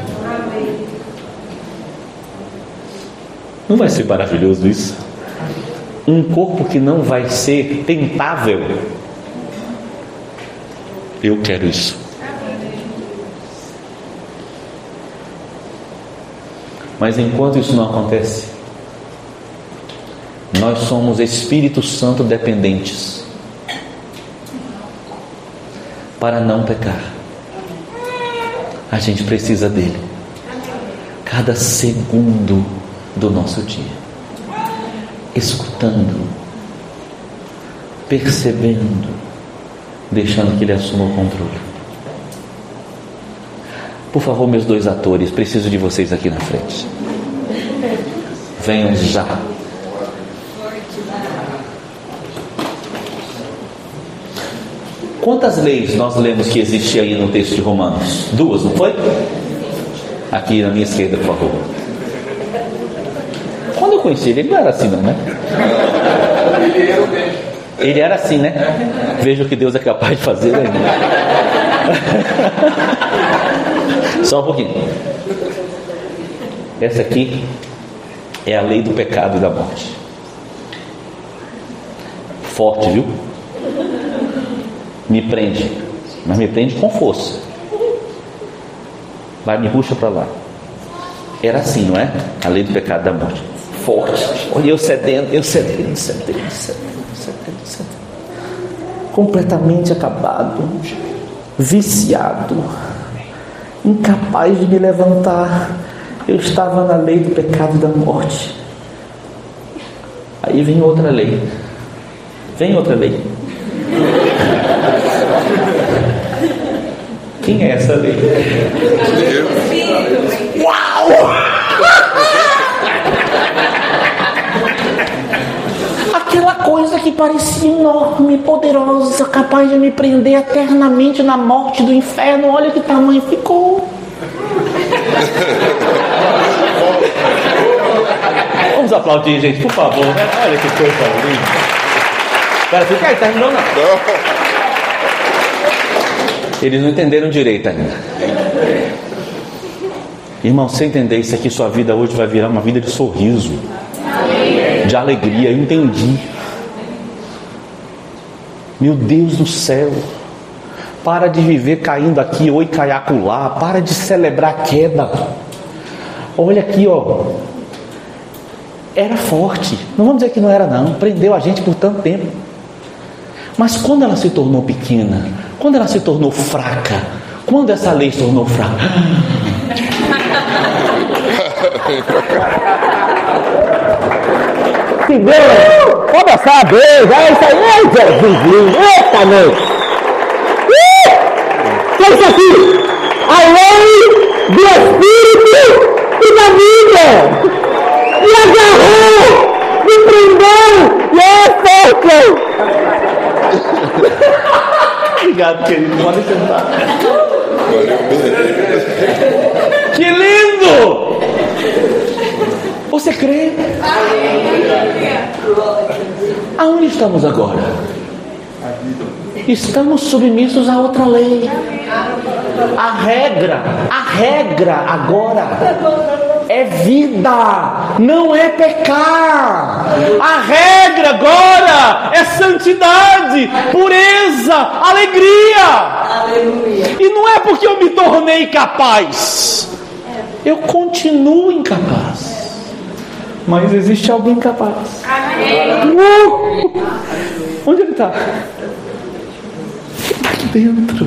Não vai ser maravilhoso isso? Um corpo que não vai ser tentável. Eu quero isso. Mas enquanto isso não acontece, nós somos Espírito Santo dependentes para não pecar. A gente precisa dele cada segundo do nosso dia, escutando, percebendo, deixando que ele assuma o controle. Por favor, meus dois atores, preciso de vocês aqui na frente. Venham já. Quantas leis nós lemos que existia aí no texto de Romanos? 2, não foi? Aqui na minha esquerda, por favor. Quando eu conheci ele, ele não era assim não, né? Ele era assim, né? Veja o que Deus é capaz de fazer ainda. Só um pouquinho. Essa aqui é a lei do pecado e da morte. Forte, viu? Me prende, mas me prende com força. Vai, me puxa para lá. Era assim, não é? A lei do pecado e da morte. Forte. Olha, eu cedendo. Completamente acabado, viciado, incapaz de me levantar. Eu estava na lei do pecado e da morte. Aí vem outra lei. Quem é essa lei? Uau! Aquela coisa que parecia enorme, poderosa, capaz de me prender eternamente na morte do inferno, olha que tamanho ficou. Vamos aplaudir, gente, por favor. Olha que coisa linda. Espera, fica aí, terminou não? Eles não entenderam direito ainda. Irmão, se você entender isso aqui, sua vida hoje vai virar uma vida de sorriso, de alegria. Eu entendi. Meu Deus do céu. Para de viver caindo aqui, oi, cai acolá. Para de celebrar a queda. Olha aqui, ó. Era forte. Não vamos dizer que não era não. Prendeu a gente por tanto tempo. Mas quando ela se tornou pequena, quando ela se tornou fraca, quando essa lei se tornou fraca, que Deus, pode saber, é isso aí, Jesus, eita noite. Que é isso aqui? A lei do Espírito e da vida. Me agarrou, me prendeu, e é forte. Obrigado, querido. Pode sentar. Que lindo! Você crê? Aonde estamos agora? Estamos submissos a outra lei. A regra agora é vida, não é pecar. A regra agora é santidade, pureza, alegria. Aleluia. E não é porque eu me tornei capaz, eu continuo incapaz, mas existe alguém capaz. Onde ele está? Está aqui dentro.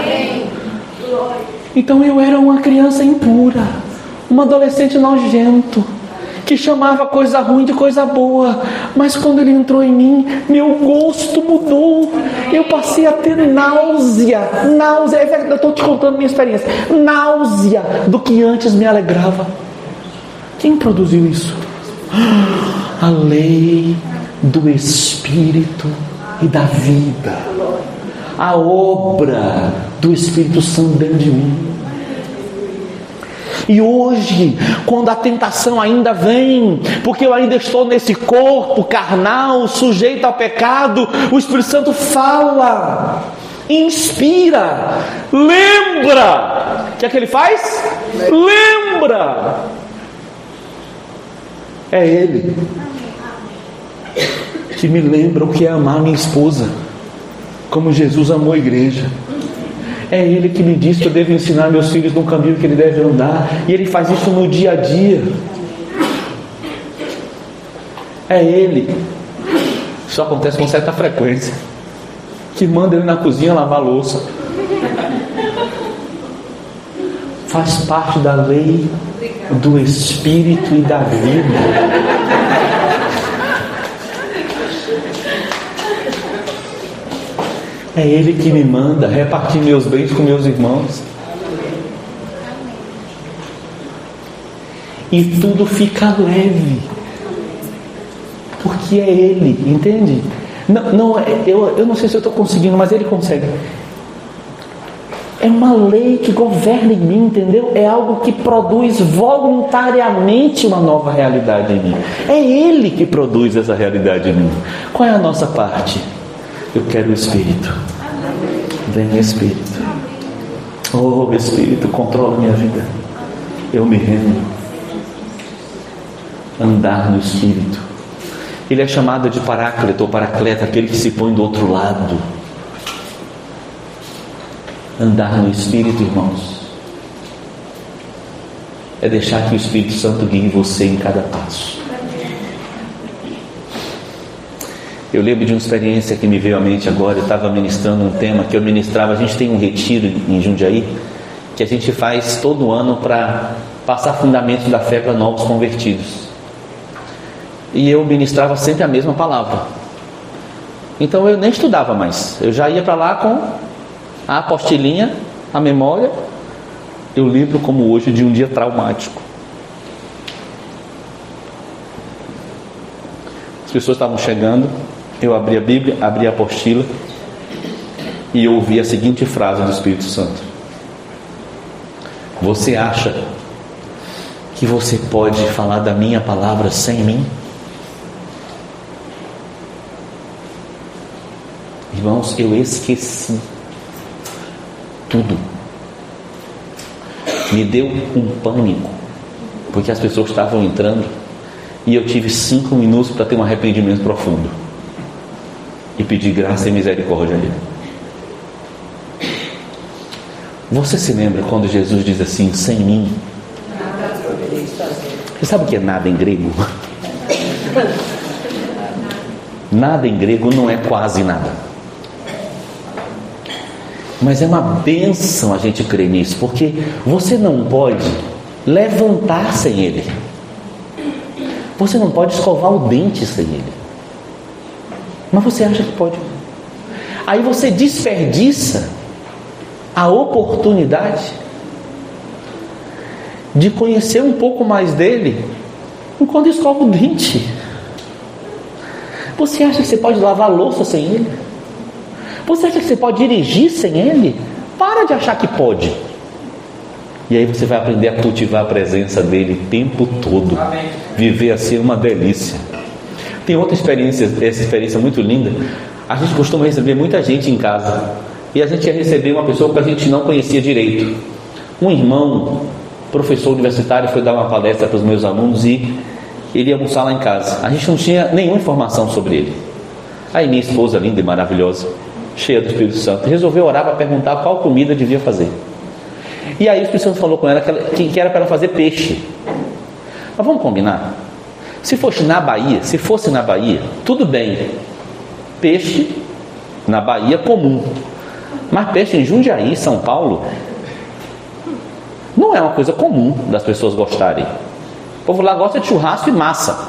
Então eu era uma criança impura, um adolescente nojento, que chamava coisa ruim de coisa boa, mas quando ele entrou em mim, meu gosto mudou. Eu passei a ter náusea, eu estou te contando minha experiência, náusea do que antes me alegrava. Quem produziu isso? A lei do Espírito e da vida, a obra do Espírito Santo dentro de mim. E hoje, quando a tentação ainda vem, porque eu ainda estou nesse corpo carnal, sujeito ao pecado, o Espírito Santo fala, inspira, lembra. O que é que ele faz? Lembra. É Ele que me lembra o que é amar minha esposa, como Jesus amou a igreja. É Ele que me diz que eu devo ensinar meus filhos no caminho que ele deve andar, e Ele faz isso no dia a dia. É Ele, isso acontece com certa frequência, que manda ele na cozinha lavar a louça. Faz parte da lei do Espírito e da vida. É Ele que me manda repartir meus bens com meus irmãos. E tudo fica leve, porque é Ele, entende? Eu não sei se eu estou conseguindo, mas Ele consegue. É uma lei que governa em mim, entendeu? É algo que produz voluntariamente uma nova realidade em mim. É Ele que produz essa realidade em mim. Qual é a nossa parte? Eu quero o Espírito. Vem Espírito. Oh Espírito, controla minha vida. Eu me rendo. Andar no Espírito. Ele é chamado de Paráclito ou Paracleta, aquele que se põe do outro lado. Andar no Espírito, irmãos, é deixar que o Espírito Santo guie você em cada passo. Eu lembro de uma experiência que me veio à mente agora. Eu estava ministrando um tema que eu ministrava. A gente tem um retiro em Jundiaí que a gente faz todo ano para passar fundamentos da fé para novos convertidos. E eu ministrava sempre a mesma palavra. Então eu nem estudava mais. Eu já ia para lá com a apostilinha, a memória. Eu lembro como hoje de um dia traumático. As pessoas estavam chegando. Eu abri a Bíblia, abri a apostila e ouvi a seguinte frase do Espírito Santo: você acha que você pode falar da minha palavra sem mim? Irmãos, eu esqueci tudo. Me deu um pânico, porque as pessoas estavam entrando e eu tive 5 minutos para ter um arrependimento profundo e pedir graça e misericórdia a Ele. Você se lembra quando Jesus diz assim: sem mim? Você sabe o que é nada em grego? Nada em grego não é quase nada. Mas é uma bênção a gente crer nisso, porque você não pode levantar sem Ele. Você não pode escovar o dente sem Ele. Mas você acha que pode. Aí você desperdiça a oportunidade de conhecer um pouco mais dele enquanto escova o dente. Você acha que você pode lavar a louça sem Ele? Você acha que você pode dirigir sem Ele? Para de achar que pode. E aí você vai aprender a cultivar a presença dele o tempo todo. Amém. Viver assim é uma delícia. Tem outra experiência, essa experiência muito linda. A gente costuma receber muita gente em casa, e a gente ia receber uma pessoa que a gente não conhecia direito. Um irmão professor universitário, foi dar uma palestra para os meus alunos e ele ia almoçar lá em casa. A gente não tinha nenhuma informação sobre ele. Aí minha esposa, linda e maravilhosa, cheia do Espírito Santo, resolveu orar para perguntar qual comida devia fazer. E aí o Espírito Santo falou com ela que era para ela fazer peixe. Mas vamos combinar? Se fosse na Bahia, tudo bem. Peixe na Bahia comum. Mas peixe em Jundiaí, São Paulo, não é uma coisa comum das pessoas gostarem. O povo lá gosta de churrasco e massa.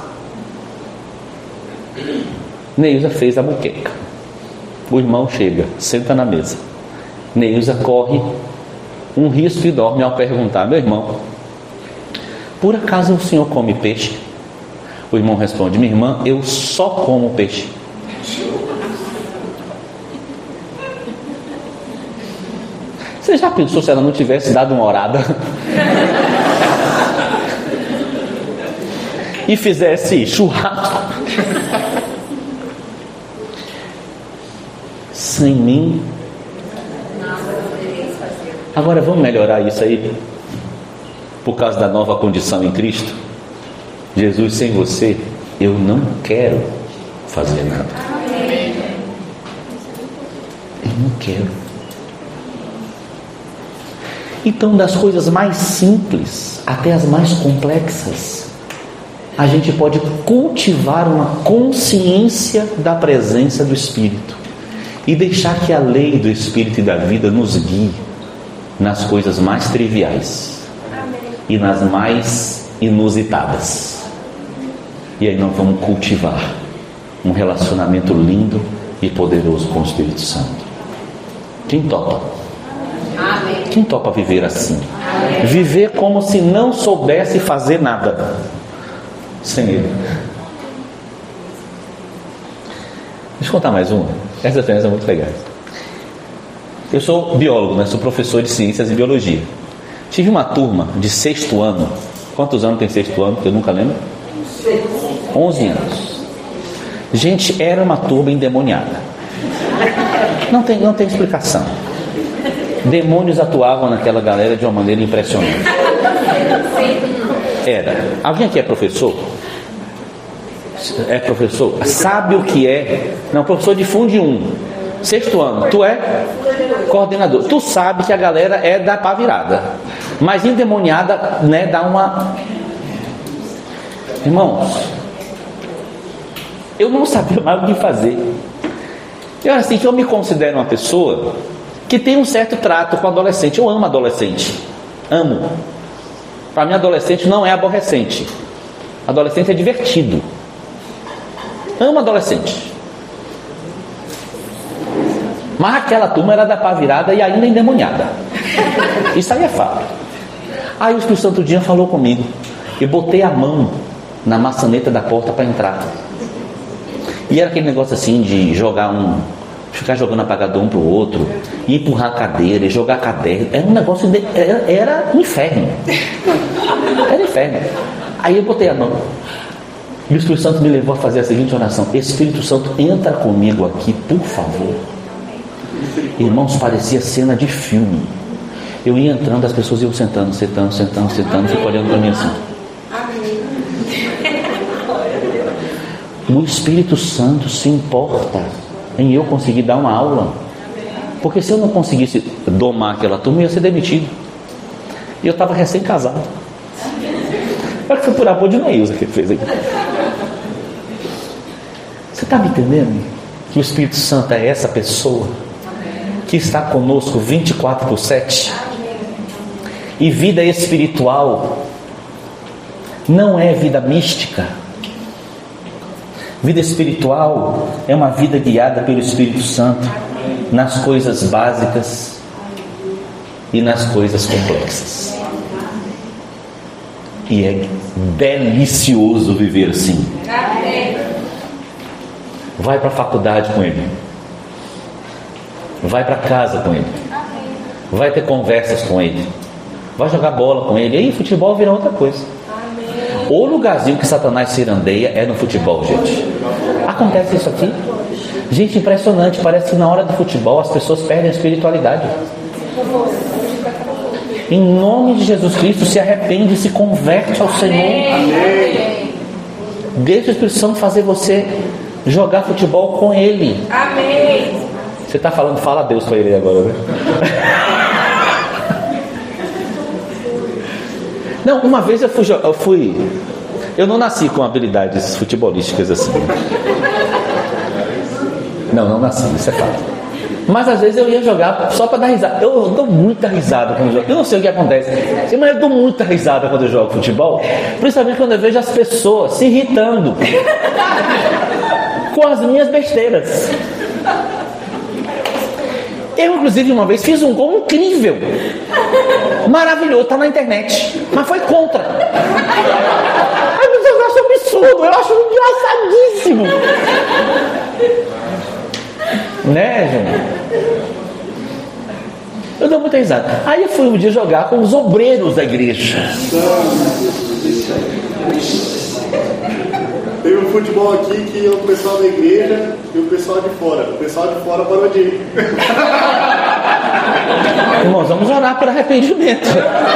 Neuza fez a muqueca. O irmão chega, senta na mesa. Neuza corre um risco enorme ao perguntar: meu irmão, por acaso o senhor come peixe? O irmão responde: minha irmã, eu só como peixe. Você já pensou se ela não tivesse dado uma orada e fizesse churrasco? Sem mim. Agora vamos melhorar isso aí, por causa da nova condição em Cristo. Jesus, sem você eu não quero fazer nada. Eu não quero. Então, das coisas mais simples até as mais complexas, a gente pode cultivar uma consciência da presença do Espírito e deixar que a lei do Espírito e da vida nos guie nas coisas mais triviais e nas mais inusitadas. E aí nós vamos cultivar um relacionamento lindo e poderoso com o Espírito Santo. Quem topa? Amém. Quem topa viver assim? Amém. Viver como se não soubesse fazer nada sem Ele. Deixa eu contar mais uma. Essa experiência é muito legal. Eu sou biólogo, né? Sou professor de ciências e biologia. Tive uma turma de 6º ano. Quantos anos tem 6º ano? Que eu nunca lembro. 11 anos. Gente, era uma turma endemoniada. Não tem explicação. Demônios atuavam naquela galera de uma maneira impressionante. Era. Alguém aqui é professor? É professor? Sabe o que é? Não, professor de Fundo 1. 6º ano. Tu é coordenador. Tu sabe que a galera é da pá virada. Mas endemoniada, né, dá uma... Irmãos, eu não sabia mais o que fazer. Eu me considero uma pessoa que tem um certo trato com adolescente. Eu amo adolescente. Amo. Para mim, adolescente não é aborrecente. Adolescente é divertido. Amo adolescente. Mas aquela turma era da pá virada e ainda endemoniada. Isso aí é fato. Aí o Espírito Santo dia falou comigo. Eu botei a mão na maçaneta da porta para entrar. E era aquele negócio assim de ficar jogando apagador um pro outro, e empurrar a cadeira, e jogar caderno. Era um negócio, era inferno. Era inferno. Aí eu botei a mão. E o Espírito Santo me levou a fazer a seguinte oração: Espírito Santo, entra comigo aqui, por favor. Irmãos, parecia cena de filme. Eu ia entrando, as pessoas iam sentando, fico olhando para mim assim. O Espírito Santo se importa em eu conseguir dar uma aula. Porque se eu não conseguisse domar aquela turma, eu ia ser demitido. E eu estava recém-casado. Olha que foi por amor de Neuza que ele fez aqui. Você está me entendendo? Que o Espírito Santo é essa pessoa que está conosco 24/7. E vida espiritual não é vida mística. Vida espiritual é uma vida guiada pelo Espírito Santo nas coisas básicas e nas coisas complexas. E é delicioso viver assim. Vai para a faculdade com Ele. Vai para casa com Ele. Vai ter conversas com Ele. Vai jogar bola com Ele. E aí futebol vira outra coisa. O lugarzinho que Satanás se irandeia é no futebol, gente. Acontece isso aqui. Gente, impressionante. Parece que na hora do futebol as pessoas perdem a espiritualidade. Em nome de Jesus Cristo, se arrepende e se converte ao Senhor. Amém. Deixa o Espírito Santo fazer você jogar futebol com Ele. Amém. Você está falando, fala a Deus para Ele agora, né? Não, uma vez eu não nasci com habilidades futebolísticas assim. Não nasci, isso é fato. Mas às vezes eu ia jogar só para dar risada. Eu dou muita risada quando eu jogo. Eu não sei o que acontece, mas eu dou muita risada quando eu jogo futebol. Principalmente quando eu vejo as pessoas se irritando com as minhas besteiras. Eu, inclusive, uma vez fiz um gol incrível, maravilhoso, está na internet, mas foi contra. As pessoas acham absurdo, eu acho engraçadíssimo. Né, João? Eu dou muita risada. Aí eu fui um dia jogar com os obreiros da igreja. Teve um futebol aqui que o pessoal da igreja e o pessoal de fora. O pessoal de fora parou de ir. Irmãos, vamos orar por arrependimento.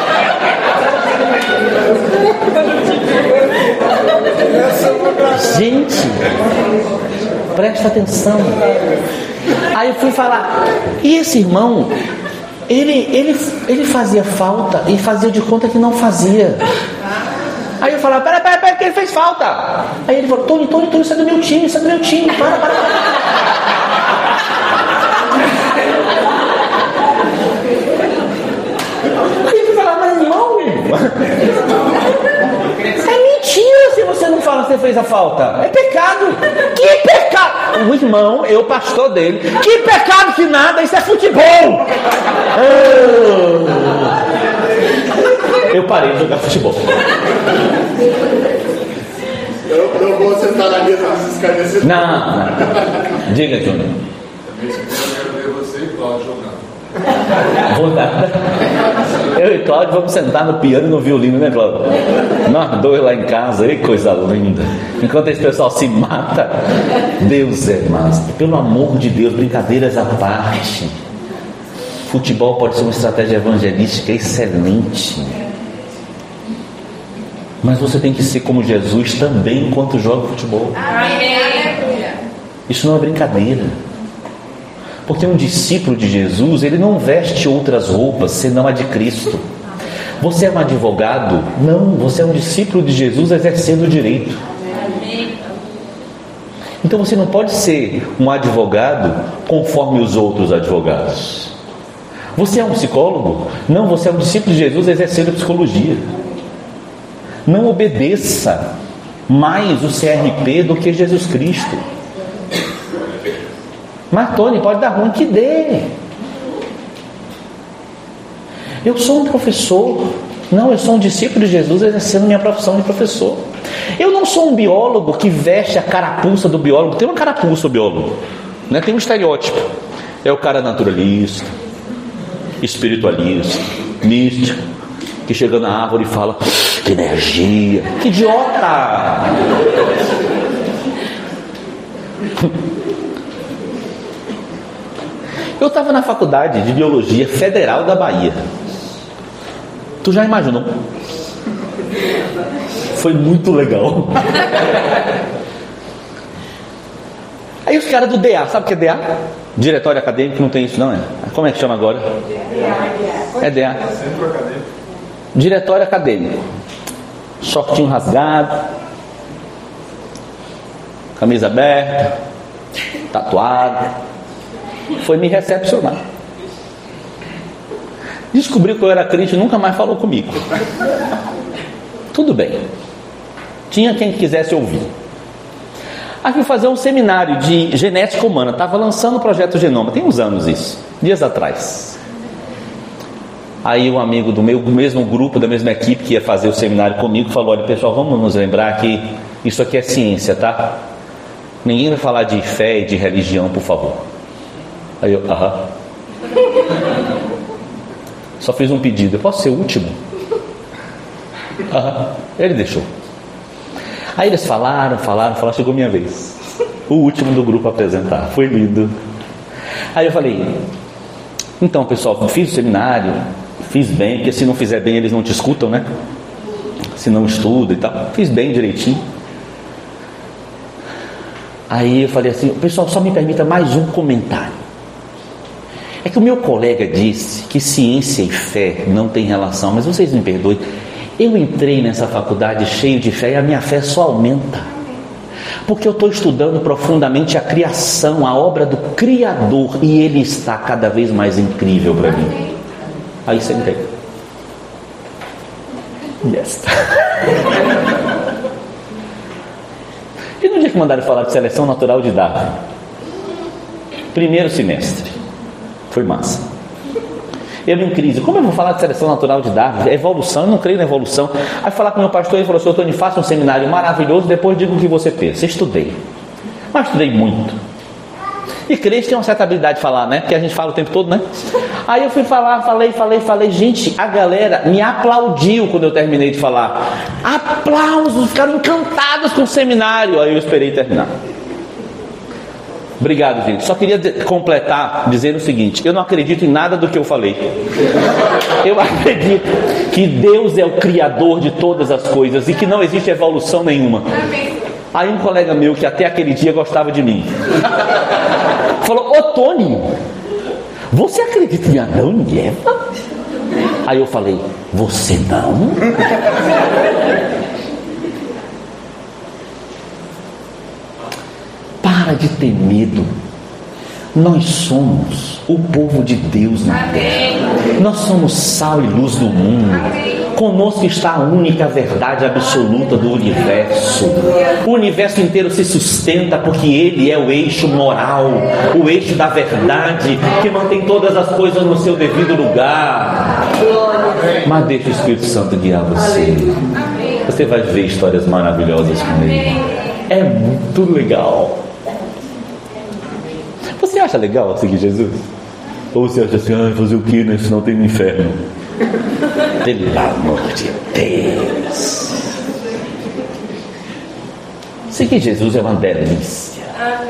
Gente, presta atenção. Aí eu fui falar, e esse irmão, ele fazia falta e fazia de conta que não fazia. Aí eu falava, peraí, que ele fez falta. Aí ele falou, Tony, isso é do meu time, para. Aí eu fui falar, mas irmão, é mentira se você não fala que você fez a falta. É pecado. Que pecado? O irmão, eu pastor dele, que pecado que nada, isso é futebol. Eu parei de jogar futebol. Eu não vou sentar na mesa para esses caras. Não. Diga, Júnior. Eu quero ver você e Cláudio jogando. Vou dar. Eu e Cláudio vamos sentar no piano e no violino, né, Cláudio? Nós dois lá em casa, que coisa linda. Enquanto esse pessoal se mata, Deus é mais. Pelo amor de Deus, brincadeiras à parte. Futebol pode ser uma estratégia evangelística excelente. Mas você tem que ser como Jesus também enquanto joga futebol. Amém. Isso não é brincadeira. Porque um discípulo de Jesus, ele não veste outras roupas senão a de Cristo. Você é um advogado? Não, você é um discípulo de Jesus exercendo o direito. Então você não pode ser um advogado conforme os outros advogados. Você é um psicólogo? Não, você é um discípulo de Jesus exercendo psicologia. Não obedeça mais o CRP do que Jesus Cristo. Mas Tony, pode dar ruim, que dê. Eu sou um professor. Não, eu sou um discípulo de Jesus exercendo minha profissão de professor. Eu não sou um biólogo que veste a carapuça do biólogo. Tem uma carapuça o biólogo, né? Tem um estereótipo. É o cara naturalista, espiritualista, místico, que chega na árvore e fala, que energia. Que idiota! Eu estava na faculdade de Biologia Federal da Bahia. Tu já imaginou? Foi muito legal. Aí os caras do DA, sabe o que é DA? Diretório Acadêmico, não tem isso não, é? Como é que chama agora? É DA. Centro Acadêmico. Diretório Acadêmico. Shortinho rasgado, camisa aberta, tatuado. Foi me recepcionar. Descobriu que eu era crente e nunca mais falou comigo. Tudo bem. Tinha quem quisesse ouvir. Aí fui fazer um seminário de genética humana. Estava lançando o projeto Genoma. Tem uns anos isso. Dias atrás. Aí um amigo do meu mesmo grupo, da mesma equipe que ia fazer o seminário comigo, falou, olha pessoal, vamos nos lembrar que isso aqui é ciência, tá? Ninguém vai falar de fé e de religião, por favor. Aí eu, Só fiz um pedido, eu posso ser o último? Ele deixou. Aí eles falaram, chegou minha vez. O último do grupo a apresentar. Foi lindo. Aí eu falei, então pessoal, fiz o seminário, Fiz bem, porque se não fizer bem eles não te escutam, né? Se não estuda e tal. Fiz bem direitinho. Aí eu falei assim: pessoal, só me permita mais um comentário. É que o meu colega disse que ciência e fé não tem relação, mas vocês me perdoem. Eu entrei nessa faculdade cheio de fé e a minha fé só aumenta. Porque eu estou estudando profundamente a criação, a obra do Criador, e Ele está cada vez mais incrível para mim. Aí sentei. Yes. E no dia que mandaram falar de seleção natural de Darwin, primeiro semestre, foi massa. Eu em crise, como eu vou falar de seleção natural de Darwin? Evolução, eu não creio na evolução. Aí falar com o meu pastor, ele falou: Sr. Tony, faça um seminário maravilhoso, depois diga o que você pensa. Estudei, mas estudei muito. E crente tem uma certa habilidade de falar, né? Porque a gente fala o tempo todo, né? Aí eu fui falar, falei. Gente, a galera me aplaudiu quando eu terminei de falar. Aplausos, ficaram encantados com o seminário. Aí eu esperei terminar. Obrigado, gente. Só queria completar dizendo o seguinte: eu não acredito em nada do que eu falei. Eu acredito que Deus é o Criador de todas as coisas e que não existe evolução nenhuma. Aí um colega meu que até aquele dia gostava de mim falou: ô Tony, você acredita em Adão e Eva? Aí eu falei: você não? Para de ter medo. Nós somos o povo de Deus na terra. Nós somos sal e luz do mundo. Conosco está a única verdade absoluta do universo. O universo inteiro se sustenta porque Ele é o eixo moral, o eixo da verdade, que mantém todas as coisas no seu devido lugar. Mas deixa o Espírito Santo guiar você. Você vai ver histórias maravilhosas com Ele. É muito legal. Você acha legal seguir Jesus? Ou você acha assim: fazer o que, né? Senão tem no inferno. Pelo amor de Deus. Seguir Jesus é uma delícia.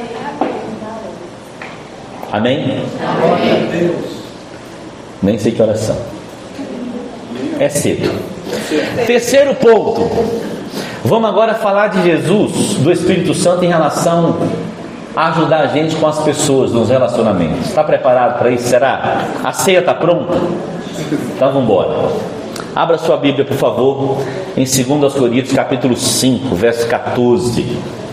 Amém? Amém? Nem sei que oração. É cedo. Terceiro ponto. Vamos agora falar de Jesus, do Espírito Santo, em relação a ajudar a gente com as pessoas nos relacionamentos. Está preparado para isso? Será? A ceia está pronta? Então vamos embora. Abra sua Bíblia, por favor, em 2 Coríntios capítulo 5, verso 14.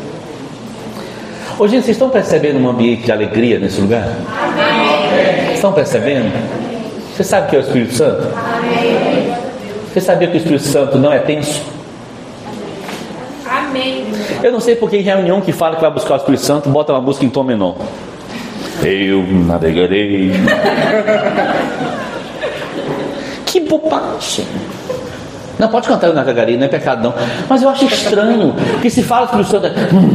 Ô, gente, vocês estão percebendo um ambiente de alegria nesse lugar? Amém. Estão percebendo? Você sabe o que é o Espírito Santo? Amém. Você sabia que o Espírito Santo não é tenso? Amém. Eu não sei porque em reunião que fala que vai buscar o Espírito Santo, bota uma música em tom menor. Eu navegarei. Que bobagem. Não, pode cantar Eu navegarei, não é pecado não. Mas eu acho estranho, porque se fala o Espírito Santo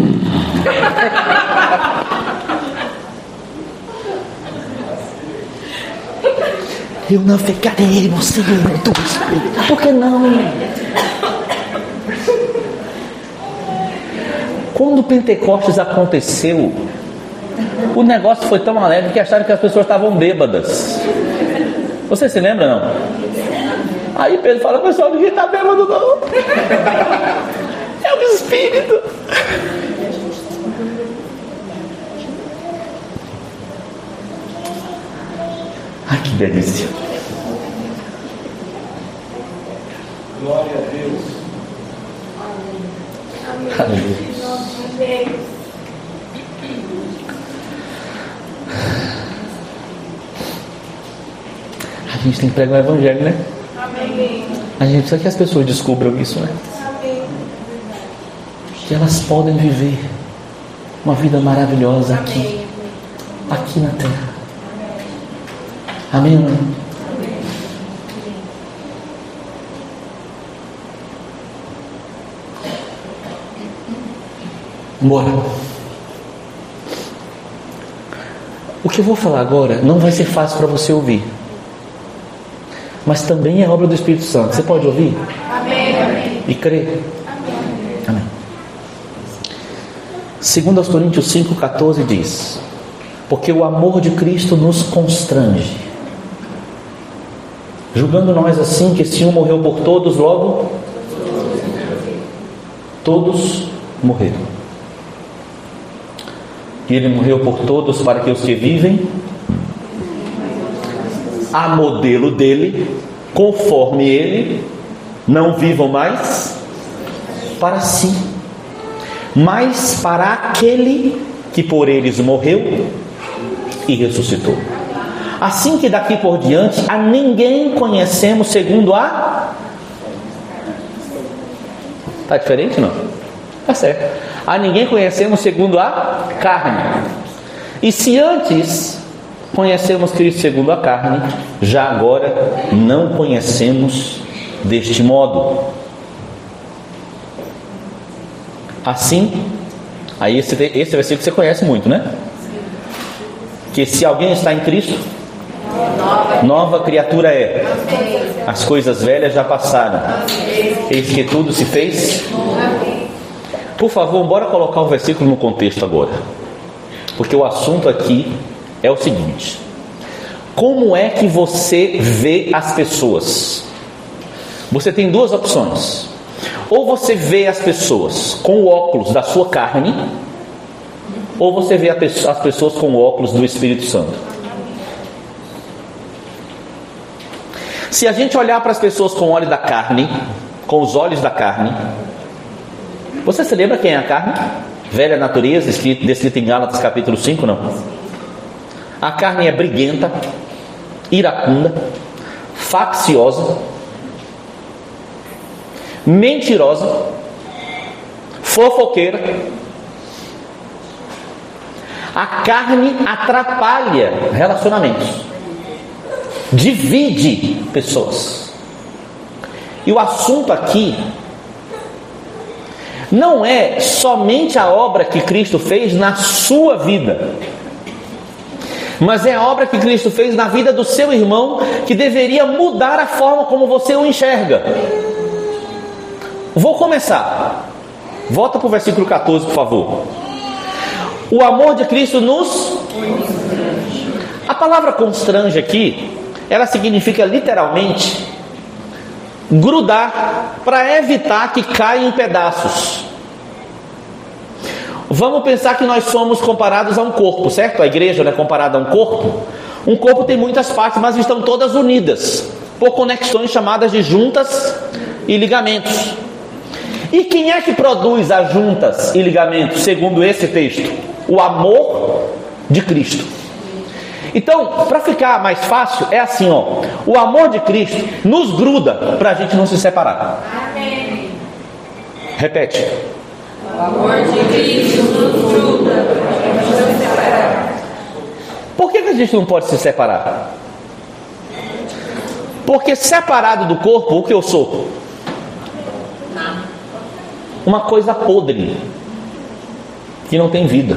Eu navegarei no Senhor do Espírito. Por que não? Quando o Pentecostes aconteceu, o negócio foi tão alegre que acharam que as pessoas estavam bêbadas. Você se lembra, não? Aí Pedro fala: pessoal, ninguém está bêbado não. É o Espírito. Ai, que delícia. Glória a Deus. Aleluia. A gente tem que pregar o Evangelho, né? Amém. A gente precisa que as pessoas descubram isso, né? Amém. Que elas podem viver uma vida maravilhosa aqui na terra. Amém? Bora. O que eu vou falar agora não vai ser fácil para você ouvir, mas também é obra do Espírito Santo. Você pode ouvir? Amém. E crer? Amém. 2 Coríntios 5,14 diz: porque o amor de Cristo nos constrange, julgando nós assim, que se um morreu por todos, logo todos morreram. E ele morreu por todos para que os que vivem a modelo dele, conforme ele, não vivam mais para si, mas para aquele que por eles morreu e ressuscitou. Assim que daqui por diante a ninguém conhecemos segundo a... Está diferente não? Está certo. A ninguém conhecemos segundo a carne. E se antes conhecemos Cristo segundo a carne, já agora não conhecemos deste modo. Assim, aí esse versículo você conhece muito, né? Que se alguém está em Cristo, nova criatura é. As coisas velhas já passaram, eis que tudo se fez. Por favor, bora colocar o versículo no contexto agora, porque o assunto aqui é o seguinte: como é que você vê as pessoas? Você tem duas opções: ou você vê as pessoas com o óculos da sua carne, ou você vê as pessoas com o óculos do Espírito Santo. Se a gente olhar para as pessoas com o olho da carne, com os olhos da carne, você se lembra quem é a carne? Velha natureza, descrita em Gálatas capítulo 5, não? A carne é briguenta, iracunda, facciosa, mentirosa, fofoqueira. A carne atrapalha relacionamentos, divide pessoas. E o assunto aqui não é somente a obra que Cristo fez na sua vida, mas é a obra que Cristo fez na vida do seu irmão, que deveria mudar a forma como você o enxerga. Vou começar. Volta para o versículo 14, por favor. O amor de Cristo nos... A palavra constrange aqui, ela significa literalmente grudar, para evitar que caia em pedaços. Vamos pensar que nós somos comparados a um corpo, certo? A igreja é comparada a um corpo. Um corpo tem muitas partes, mas estão todas unidas por conexões chamadas de juntas e ligamentos. E quem é que produz as juntas e ligamentos, segundo esse texto? O amor de Cristo. Então, para ficar mais fácil, é assim, ó: o amor de Cristo nos gruda para a gente não se separar. Amém. Repete. O amor de Cristo nos gruda para a gente não se separar. Por que a gente não pode se separar? Porque separado do corpo, o que eu sou? Uma coisa podre, que não tem vida.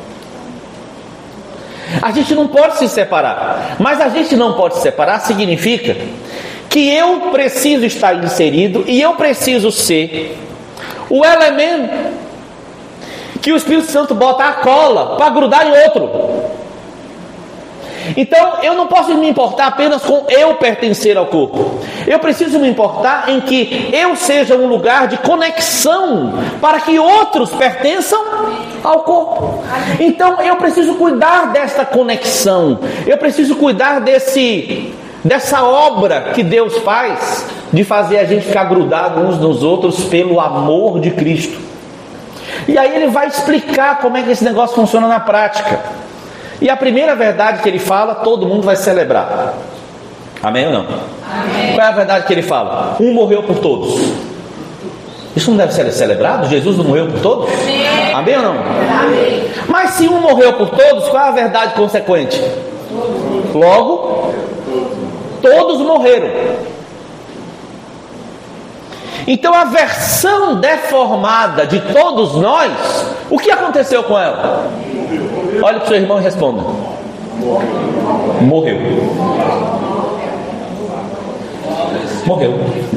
A gente não pode se separar. Mas a gente não pode se separar significa que eu preciso estar inserido e eu preciso ser o elemento que o Espírito Santo bota a cola para grudar em outro. Então eu não posso me importar apenas com eu pertencer ao corpo. Eu preciso me importar em que eu seja um lugar de conexão para que outros pertençam ao corpo. Então eu preciso cuidar desta conexão. Eu preciso cuidar dessa obra que Deus faz, de fazer a gente ficar grudado uns nos outros pelo amor de Cristo. E aí ele vai explicar como é que esse negócio funciona na prática. E a primeira verdade que ele fala, todo mundo vai celebrar. Amém ou não? Amém. Qual é a verdade que ele fala? Um morreu por todos. Isso não deve ser celebrado? Jesus não morreu por todos? Amém, Amém ou não? Amém. Mas se um morreu por todos, qual é a verdade consequente? Logo, todos morreram. Então a versão deformada de todos nós, o que aconteceu com ela? Olhe para o seu irmão e responda: morreu. Morreu.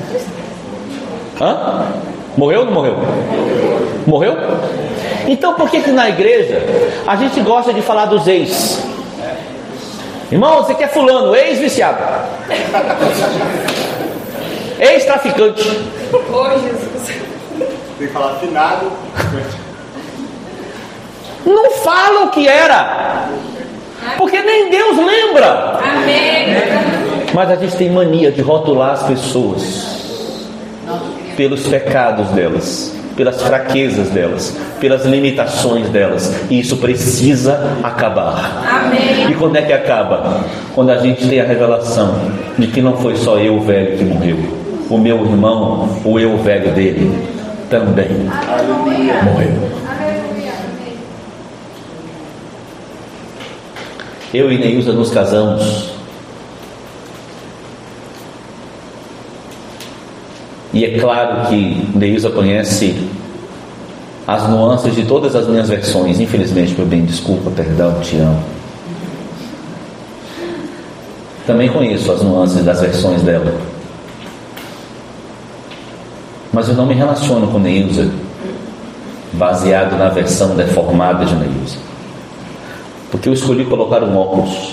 Hã? Morreu ou não morreu? Morreu? Então por que na igreja a gente gosta de falar dos ex? Irmão, você quer fulano, ex-viciado, ex-traficante. Tem que falar afinado. Não fala o que era, porque nem Deus lembra. Amém. Mas a gente tem mania de rotular as pessoas pelos pecados delas, pelas fraquezas delas, pelas limitações delas. E isso precisa acabar. Amém. E quando é que acaba? Quando a gente tem a revelação de que não foi só eu, velho, que morreu. O meu irmão, o eu velho dele, também morreu. Eu e Neilza nos casamos. E é claro que Neilza conhece as nuances de todas as minhas versões. Infelizmente, meu bem, desculpa, perdão, te amo. Também conheço as nuances das versões dela. Mas eu não me relaciono com Neilza baseado na versão deformada de Neilza. Porque eu escolhi colocar um óculos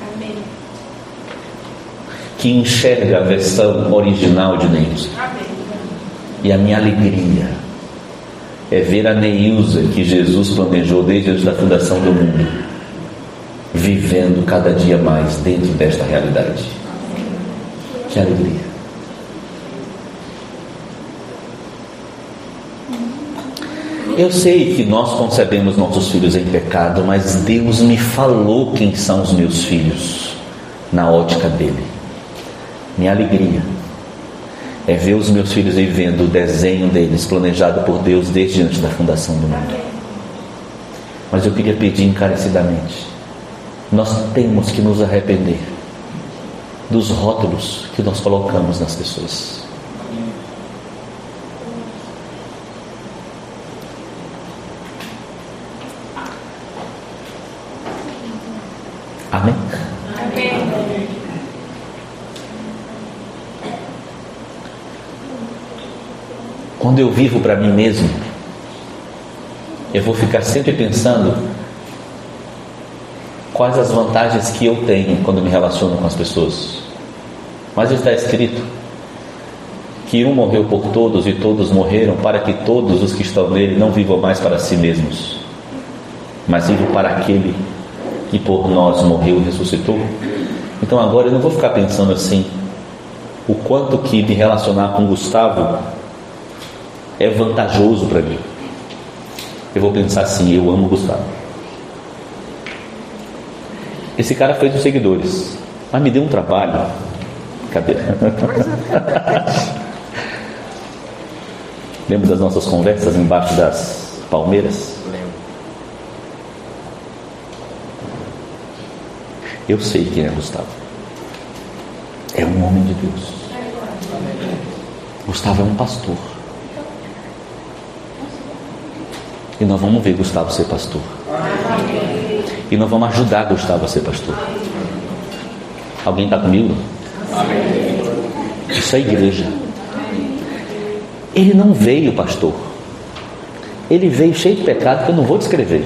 que enxerga a versão original de Neilza. E a minha alegria é ver a Neilza que Jesus planejou desde antes da fundação do mundo, vivendo cada dia mais dentro desta realidade. Que alegria. Eu sei que nós concebemos nossos filhos em pecado, mas Deus me falou quem são os meus filhos na ótica dele. Minha alegria é ver os meus filhos vivendo o desenho deles, planejado por Deus desde antes da fundação do mundo. Mas eu queria pedir encarecidamente, nós temos que nos arrepender dos rótulos que nós colocamos nas pessoas. Amém? Amém. Quando eu vivo para mim mesmo, eu vou ficar sempre pensando quais as vantagens que eu tenho quando me relaciono com as pessoas. Mas está escrito que um morreu por todos e todos morreram para que todos os que estão nele não vivam mais para si mesmos, mas vivam para aquele que por nós morreu e ressuscitou. Então agora eu não vou ficar pensando assim, o quanto que me relacionar com Gustavo é vantajoso para mim. Eu vou pensar assim, eu amo Gustavo. Esse cara fez os seguidores, mas me deu um trabalho. Cadê? Lembra das nossas conversas embaixo das palmeiras? Eu sei quem é Gustavo. É um homem de Deus. Gustavo é um pastor. E nós vamos ver Gustavo ser pastor. E nós vamos ajudar Gustavo a ser pastor. Alguém está comigo? Isso é igreja. Ele não veio pastor. Ele veio cheio de pecado que eu não vou descrever.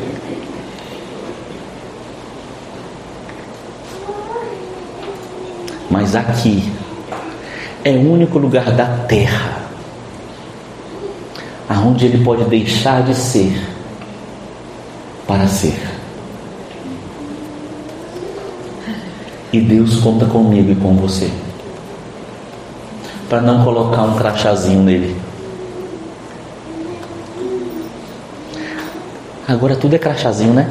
Mas aqui é o único lugar da terra aonde ele pode deixar de ser para ser. E Deus conta comigo e com você para não colocar um crachazinho nele. Agora tudo é crachazinho, né?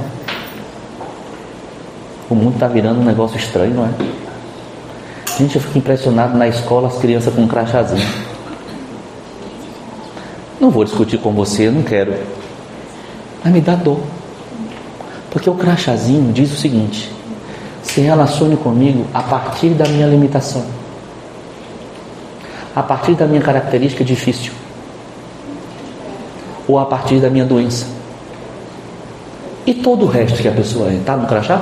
O mundo está virando um negócio estranho, não é? Gente, eu fico impressionado na escola, as crianças com um crachazinho. Não vou discutir com você, eu não quero. Mas me dá dor. Porque o crachazinho diz o seguinte: se relacione comigo a partir da minha limitação, a partir da minha característica difícil, ou a partir da minha doença. E todo o resto que a pessoa é, está no crachá?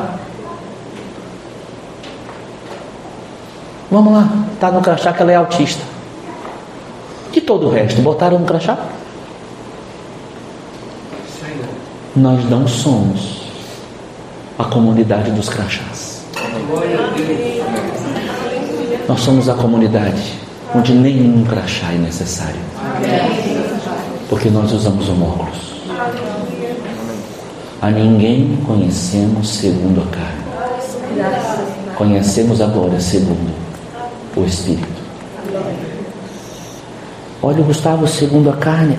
Vamos lá, está no crachá que ela é autista. E todo o resto, botaram no crachá? Nós não somos a comunidade dos crachás. Nós somos a comunidade onde nenhum crachá é necessário. Porque nós usamos homóculos. A ninguém conhecemos segundo a carne. Conhecemos agora segundo o Espírito. Olha o Gustavo segundo a carne.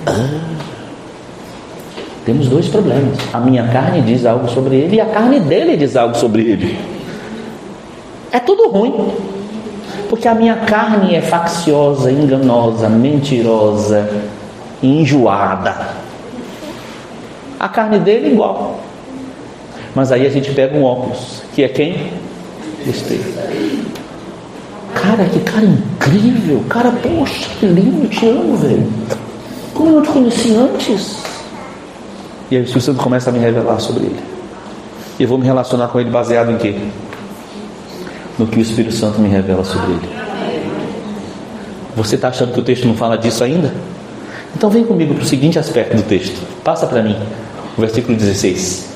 Temos dois problemas. A minha carne diz algo sobre ele e a carne dele diz algo sobre ele. É tudo ruim. Porque a minha carne é facciosa, enganosa, mentirosa, enjoada. A carne dele é igual. Mas aí a gente pega um óculos, que é quem? O Espírito. Cara, que cara incrível. Cara, poxa, que lindo, te amo, velho. Como eu não te conheci antes? E aí o Espírito Santo começa a me revelar sobre ele. E eu vou me relacionar com ele baseado em quê? No que o Espírito Santo me revela sobre ele. Você está achando que o texto não fala disso ainda? Então vem comigo para o seguinte aspecto do texto. Passa para mim o versículo 16.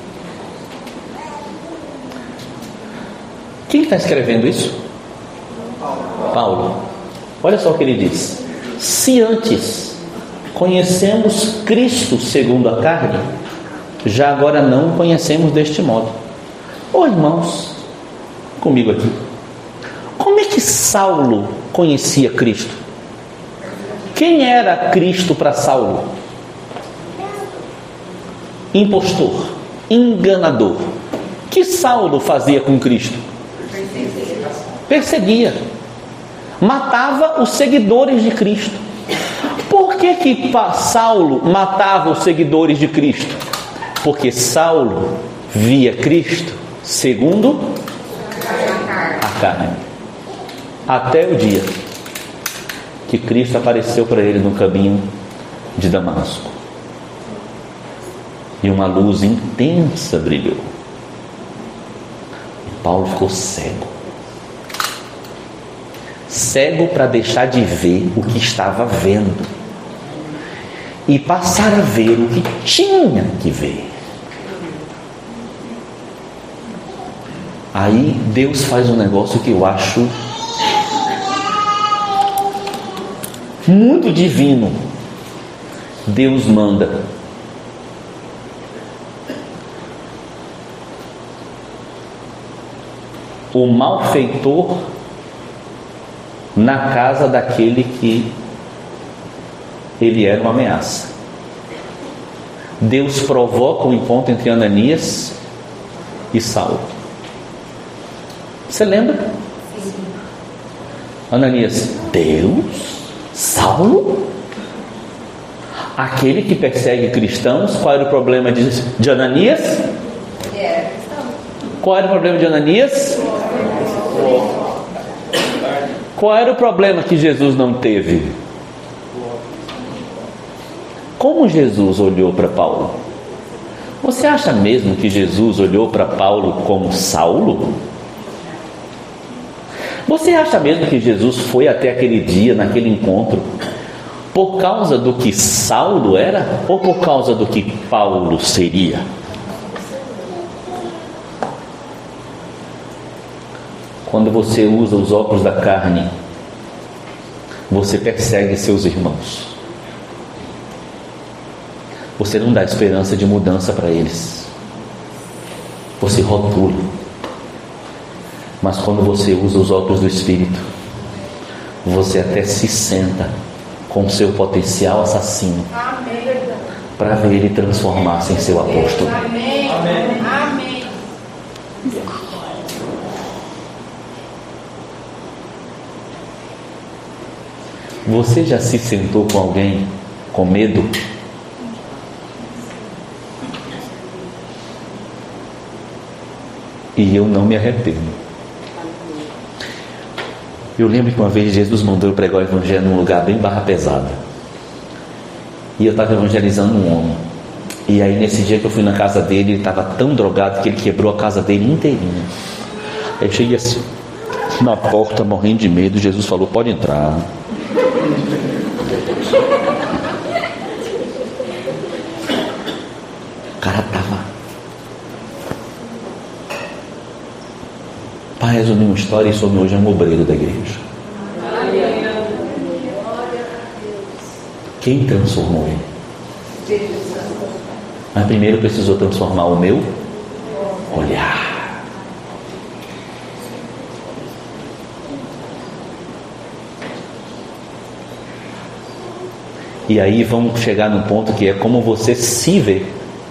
Quem está escrevendo isso? Paulo. Olha só o que ele diz. Se antes conhecemos Cristo segundo a carne, já agora não o conhecemos deste modo. Irmãos, comigo aqui. Como é que Saulo conhecia Cristo? Quem era Cristo para Saulo? Impostor, enganador. O que Saulo fazia com Cristo? Perseguia. Matava os seguidores de Cristo. Por que Saulo matava os seguidores de Cristo? Porque Saulo via Cristo segundo a carne. Até o dia que Cristo apareceu para ele no caminho de Damasco. E uma luz intensa brilhou. E Paulo ficou cego. Cego para deixar de ver o que estava vendo. E passar a ver o que tinha que ver. Aí Deus faz um negócio que eu acho muito divino. Deus manda o malfeitor na casa daquele que ele era uma ameaça. Deus provoca o encontro entre Ananias e Saulo. Você lembra? Sim. Ananias, Deus? Saulo? Aquele que persegue cristãos. Qual era o problema de Ananias? Qual era o problema de Ananias? Qual era o problema que Jesus não teve? Como Jesus olhou para Paulo? Você acha mesmo que Jesus olhou para Paulo como Saulo? Você acha mesmo que Jesus foi até aquele dia, naquele encontro, por causa do que Saulo era ou por causa do que Paulo seria? Quando você usa os óculos da carne, você persegue seus irmãos. Você não dá esperança de mudança para eles. Você rotula. Mas quando você usa os óculos do Espírito, você até se senta com o seu potencial assassino para ver ele transformar-se em seu apóstolo. Amém. Amém. Você já se sentou com alguém com medo? E eu não me arrependo. Eu lembro que uma vez Jesus mandou eu pregar o evangelho num lugar bem barra pesada. E eu estava evangelizando um homem. E aí nesse dia que eu fui na casa dele, ele estava tão drogado que ele quebrou a casa dele inteirinha. Aí eu cheguei assim, na porta, morrendo de medo. Jesus falou, pode entrar. O cara estava resumir uma história, esse homem hoje é um obreiro da igreja. Quem transformou ele? Mas primeiro precisou transformar o meu olhar. E aí vamos chegar num ponto que é como você se vê.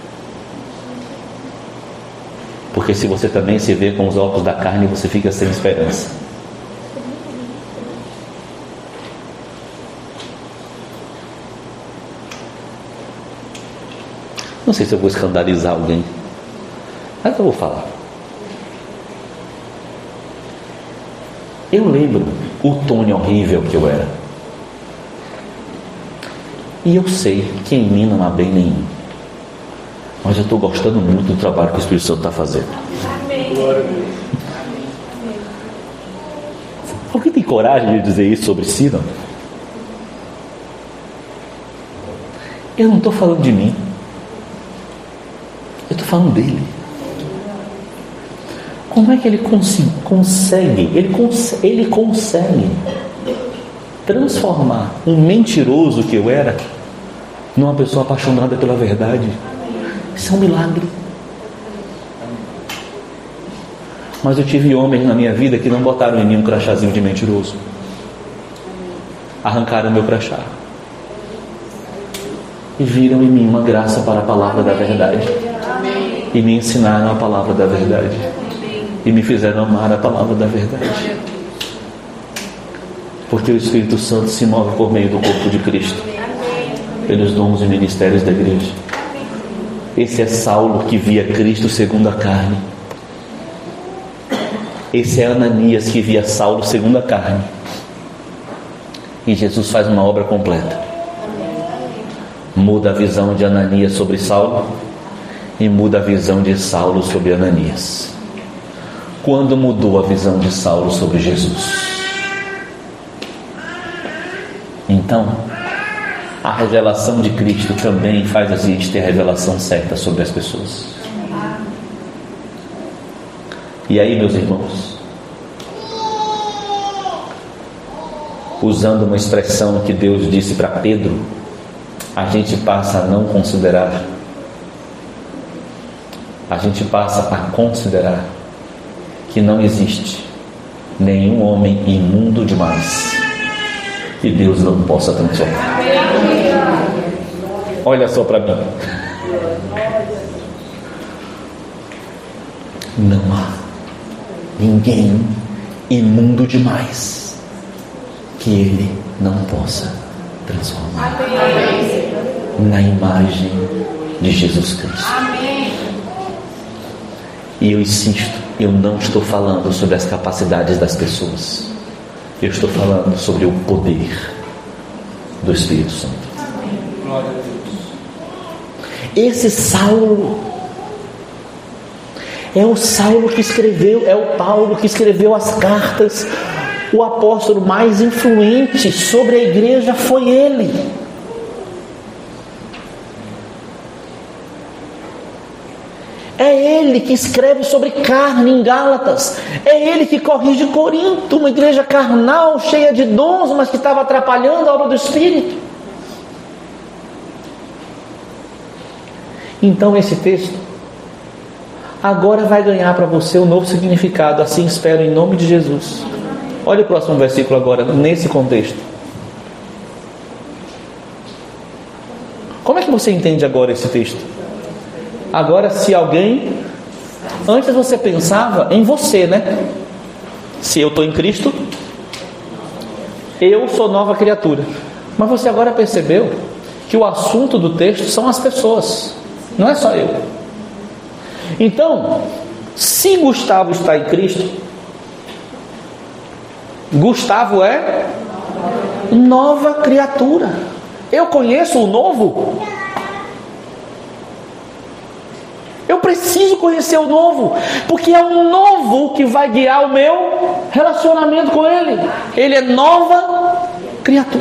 Porque se você também se vê com os óculos da carne, você fica sem esperança. Não sei se eu vou escandalizar alguém, mas eu vou falar. Eu lembro o Tony horrível que eu era. E eu sei que em mim não há bem nenhum. Mas eu estou gostando muito do trabalho que o Espírito Santo está fazendo. Alguém tem coragem de dizer isso sobre si, não? Eu não estou falando de mim. Eu estou falando dele. Como é que ele consegue? Ele consegue transformar um mentiroso que eu era numa pessoa apaixonada pela verdade. Isso é um milagre. Mas eu tive homens na minha vida que não botaram em mim um crachazinho de mentiroso. Arrancaram meu crachá e viram em mim uma graça para a palavra da verdade. E me ensinaram a palavra da verdade. E me fizeram amar a palavra da verdade. Porque o Espírito Santo se move por meio do corpo de Cristo, pelos dons e ministérios da igreja. Esse é Saulo que via Cristo segundo a carne. Esse é Ananias que via Saulo segundo a carne. E Jesus faz uma obra completa. Muda a visão de Ananias sobre Saulo e muda a visão de Saulo sobre Ananias. Quando mudou a visão de Saulo sobre Jesus? Então, a revelação de Cristo também faz a gente ter a revelação certa sobre as pessoas. E aí, meus irmãos, usando uma expressão que Deus disse para Pedro, a gente passa a não considerar. A gente passa a considerar que não existe nenhum homem imundo demais que Deus não possa transformar. Olha só para mim. Não há ninguém imundo demais que Ele não possa transformar na imagem de Jesus Cristo. E eu insisto, eu não estou falando sobre as capacidades das pessoas. Eu estou falando sobre o poder do Espírito Santo. Glória a Deus. Esse Saulo é o Saulo que escreveu, é o Paulo que escreveu as cartas. O apóstolo mais influente sobre a igreja foi ele. É ele que escreve sobre carne em Gálatas. É ele que corrige Corinto, uma igreja carnal, cheia de dons, mas que estava atrapalhando a obra do Espírito. Então esse texto agora vai ganhar para você um novo significado. Assim espero em nome de Jesus. Olha o próximo versículo agora, nesse contexto. Como é que você entende agora esse texto? Agora, se alguém... Antes você pensava em você, né? Se eu estou em Cristo, eu sou nova criatura. Mas você agora percebeu que o assunto do texto são as pessoas. Não é só eu. Então, se Gustavo está em Cristo, Gustavo é nova criatura. Eu conheço o novo. Eu preciso conhecer o novo, porque é o novo que vai guiar o meu relacionamento com Ele. Ele é nova criatura.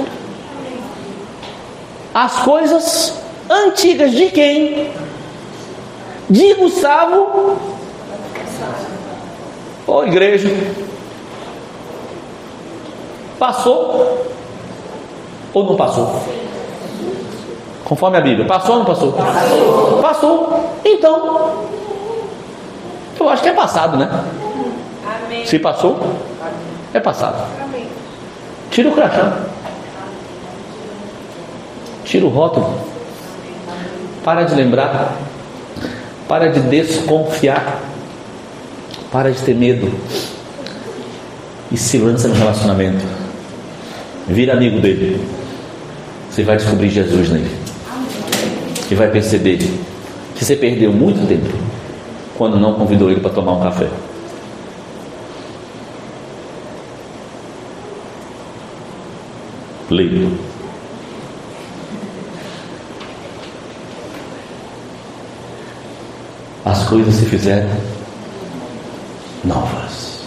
As coisas antigas de quem? De Gustavo Ô igreja, passou ou não passou? Conforme a Bíblia, passou ou não passou? Passou. Passou. Então, eu acho que é passado, né? Amém. Se passou, é passado. Amém. Tira o crachá. Tira o rótulo. Para de lembrar. Para de desconfiar. Para de ter medo. E se lança no relacionamento. Vira amigo dele. Você vai descobrir Jesus nele. E vai perceber que você perdeu muito tempo quando não convidou ele para tomar um café. Leio. As coisas se fizeram novas.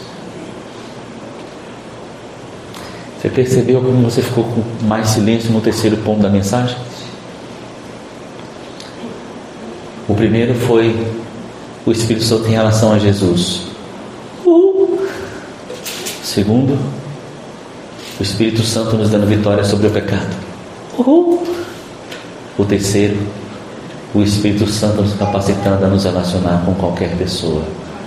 Você percebeu como você ficou com mais silêncio no terceiro ponto da mensagem? O primeiro foi o Espírito Santo em relação a Jesus. Segundo, o Espírito Santo nos dando vitória sobre o pecado. O terceiro, o Espírito Santo nos capacitando a nos relacionar com qualquer pessoa.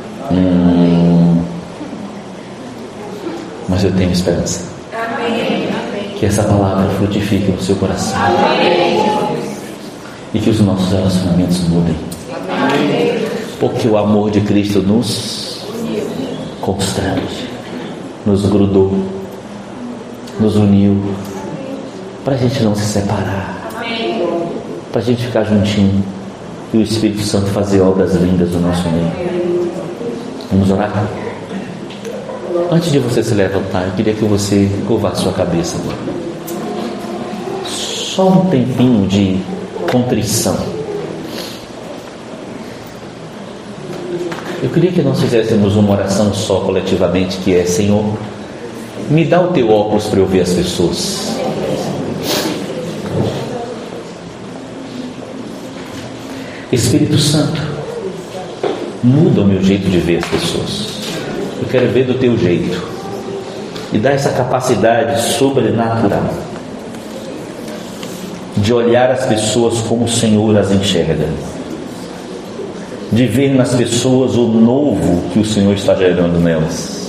Mas eu tenho esperança. Amém. Que essa palavra frutifique no seu coração. Amém. E que os nossos relacionamentos mudem. Amém. Porque o amor de Cristo nos constrange, nos grudou, nos uniu, para a gente não se separar, para a gente ficar juntinho e o Espírito Santo fazer obras lindas no nosso meio. Vamos orar? Antes de você se levantar, eu queria que você curvasse sua cabeça agora. Só um tempinho de contrição. Eu queria que nós fizéssemos uma oração só coletivamente, que é: Senhor, me dá o teu óculos para eu ver as pessoas. Espírito Santo, muda o meu jeito de ver as pessoas. Eu quero ver do teu jeito. E dá essa capacidade sobrenatural de olhar as pessoas como o Senhor as enxerga, de ver nas pessoas o novo que o Senhor está gerando nelas.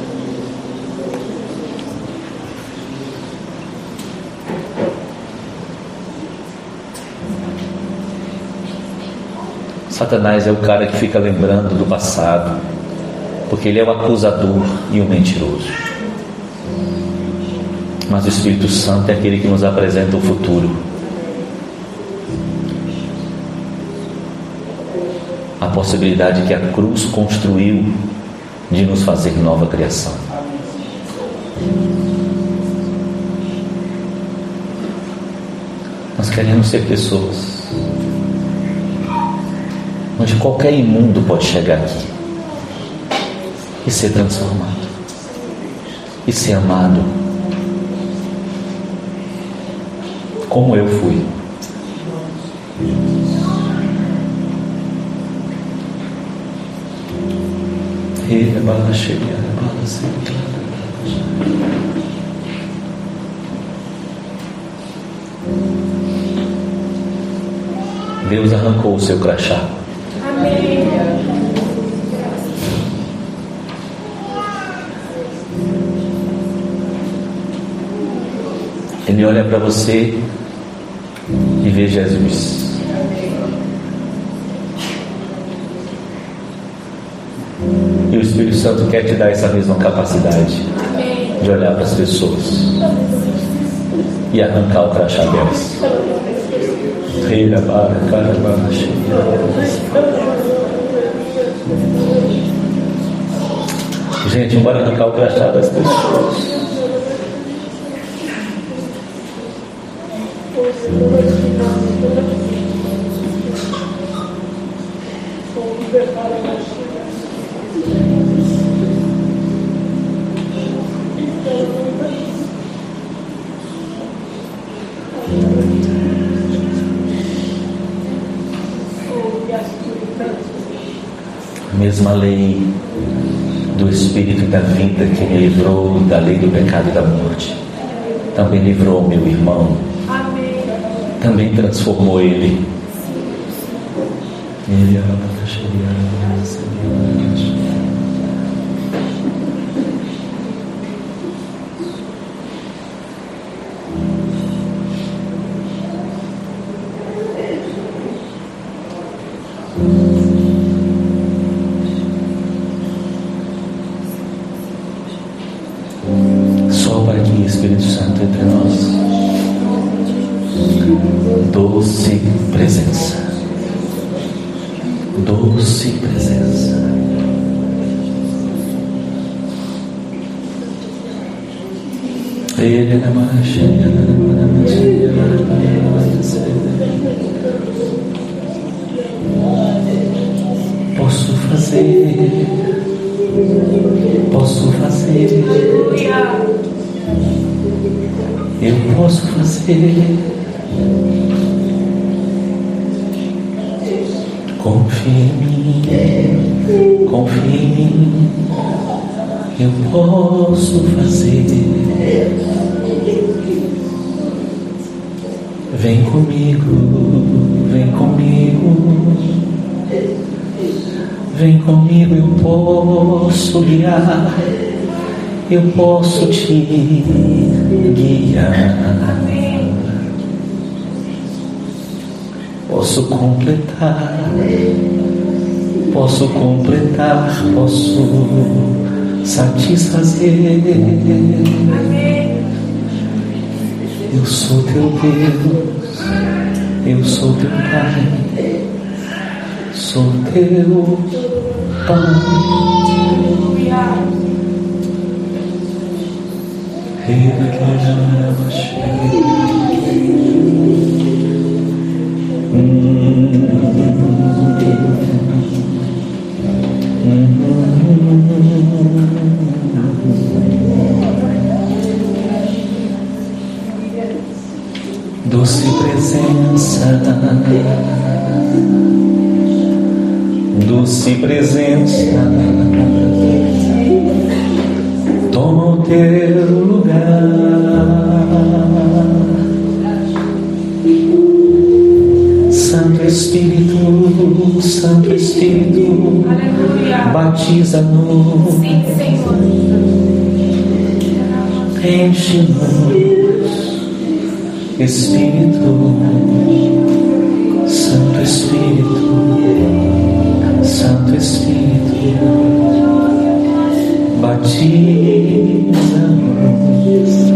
Satanás é o cara que fica lembrando do passado, porque ele é o acusador e o mentiroso. Mas o Espírito Santo é aquele que nos apresenta o futuro. A possibilidade que a cruz construiu de nos fazer nova criação. Nós queremos ser pessoas onde qualquer imundo pode chegar aqui e ser transformado e ser amado, como eu fui. Deus arrancou o seu crachá. Amém. Ele olha para você e vê Jesus. E o Espírito Santo quer te dar essa mesma capacidade de olhar para as pessoas e arrancar o crachá delas. Gente, bora arrancar o crachá das pessoas. A mesma lei do do Espírito da vida que me livrou da lei do pecado e da morte. Também livrou o meu irmão. Também transformou ele. Ele era uma sopra aqui, Espírito Santo, entre nós. Doce presença. Doce presença. Ele é marcha. Posso fazer. Posso fazer. Eu posso fazer. Confia em mim, confia em mim. Eu posso fazer. Vem comigo, vem comigo. Vem comigo, eu posso guiar. Eu posso te guiar. Posso completar, posso completar, posso satisfazer. Eu sou teu Deus, eu sou teu Pai, sou teu Pai. Doce presença, doce presença, toma o teu lugar. Santo Espírito, Santo Espírito, batiza-nos, enche-nos. Espírito, Santo Espírito, Santo Espírito, batiza-nos.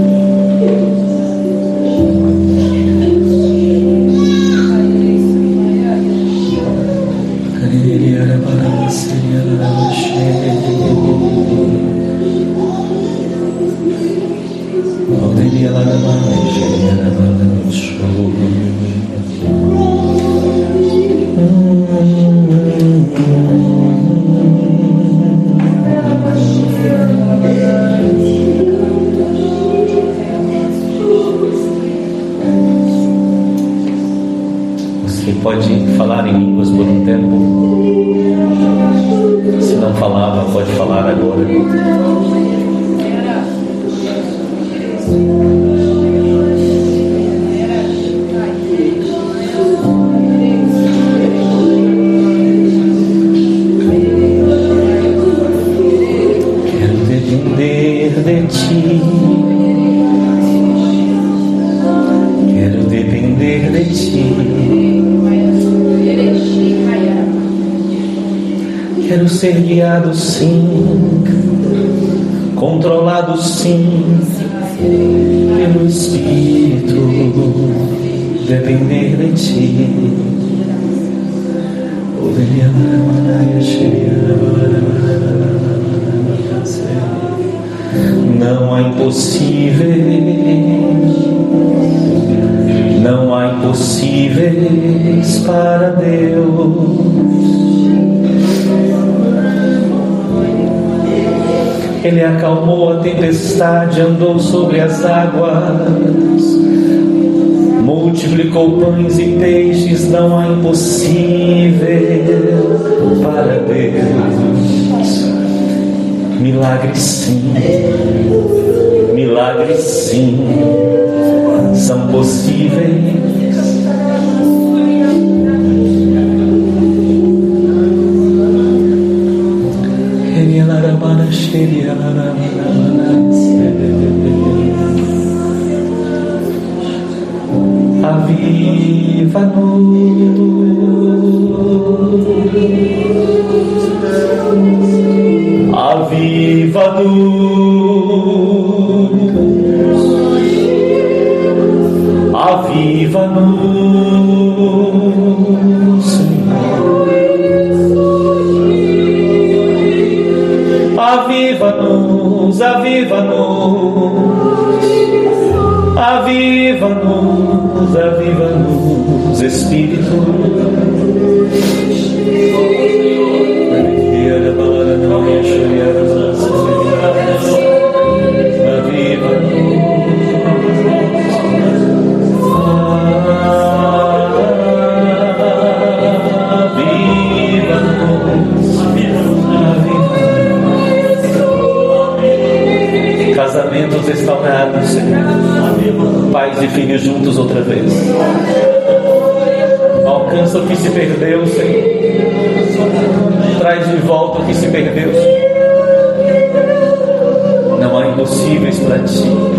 Você pode falar em línguas por um tempo. Se não falava, pode falar agora. Quero depender de ti. Quero ser guiado sim, controlado sim, pelo Espírito, depender de ti. Não há impossíveis, não há impossíveis para Deus. Ele acalmou a tempestade, andou sobre as águas, multiplicou pães e peixes, não há impossível para Deus. milagres sim, milagres sim, são possíveis. Aviva-nos, Senhor. Aviva-nos, aviva-nos, aviva-nos, aviva-nos, Espírito. Casamentos restaurados, Senhor. Pais e filhos juntos outra vez. Alcança o que se perdeu, Senhor. Traz de volta o que se perdeu, Senhor. Não há impossíveis para ti.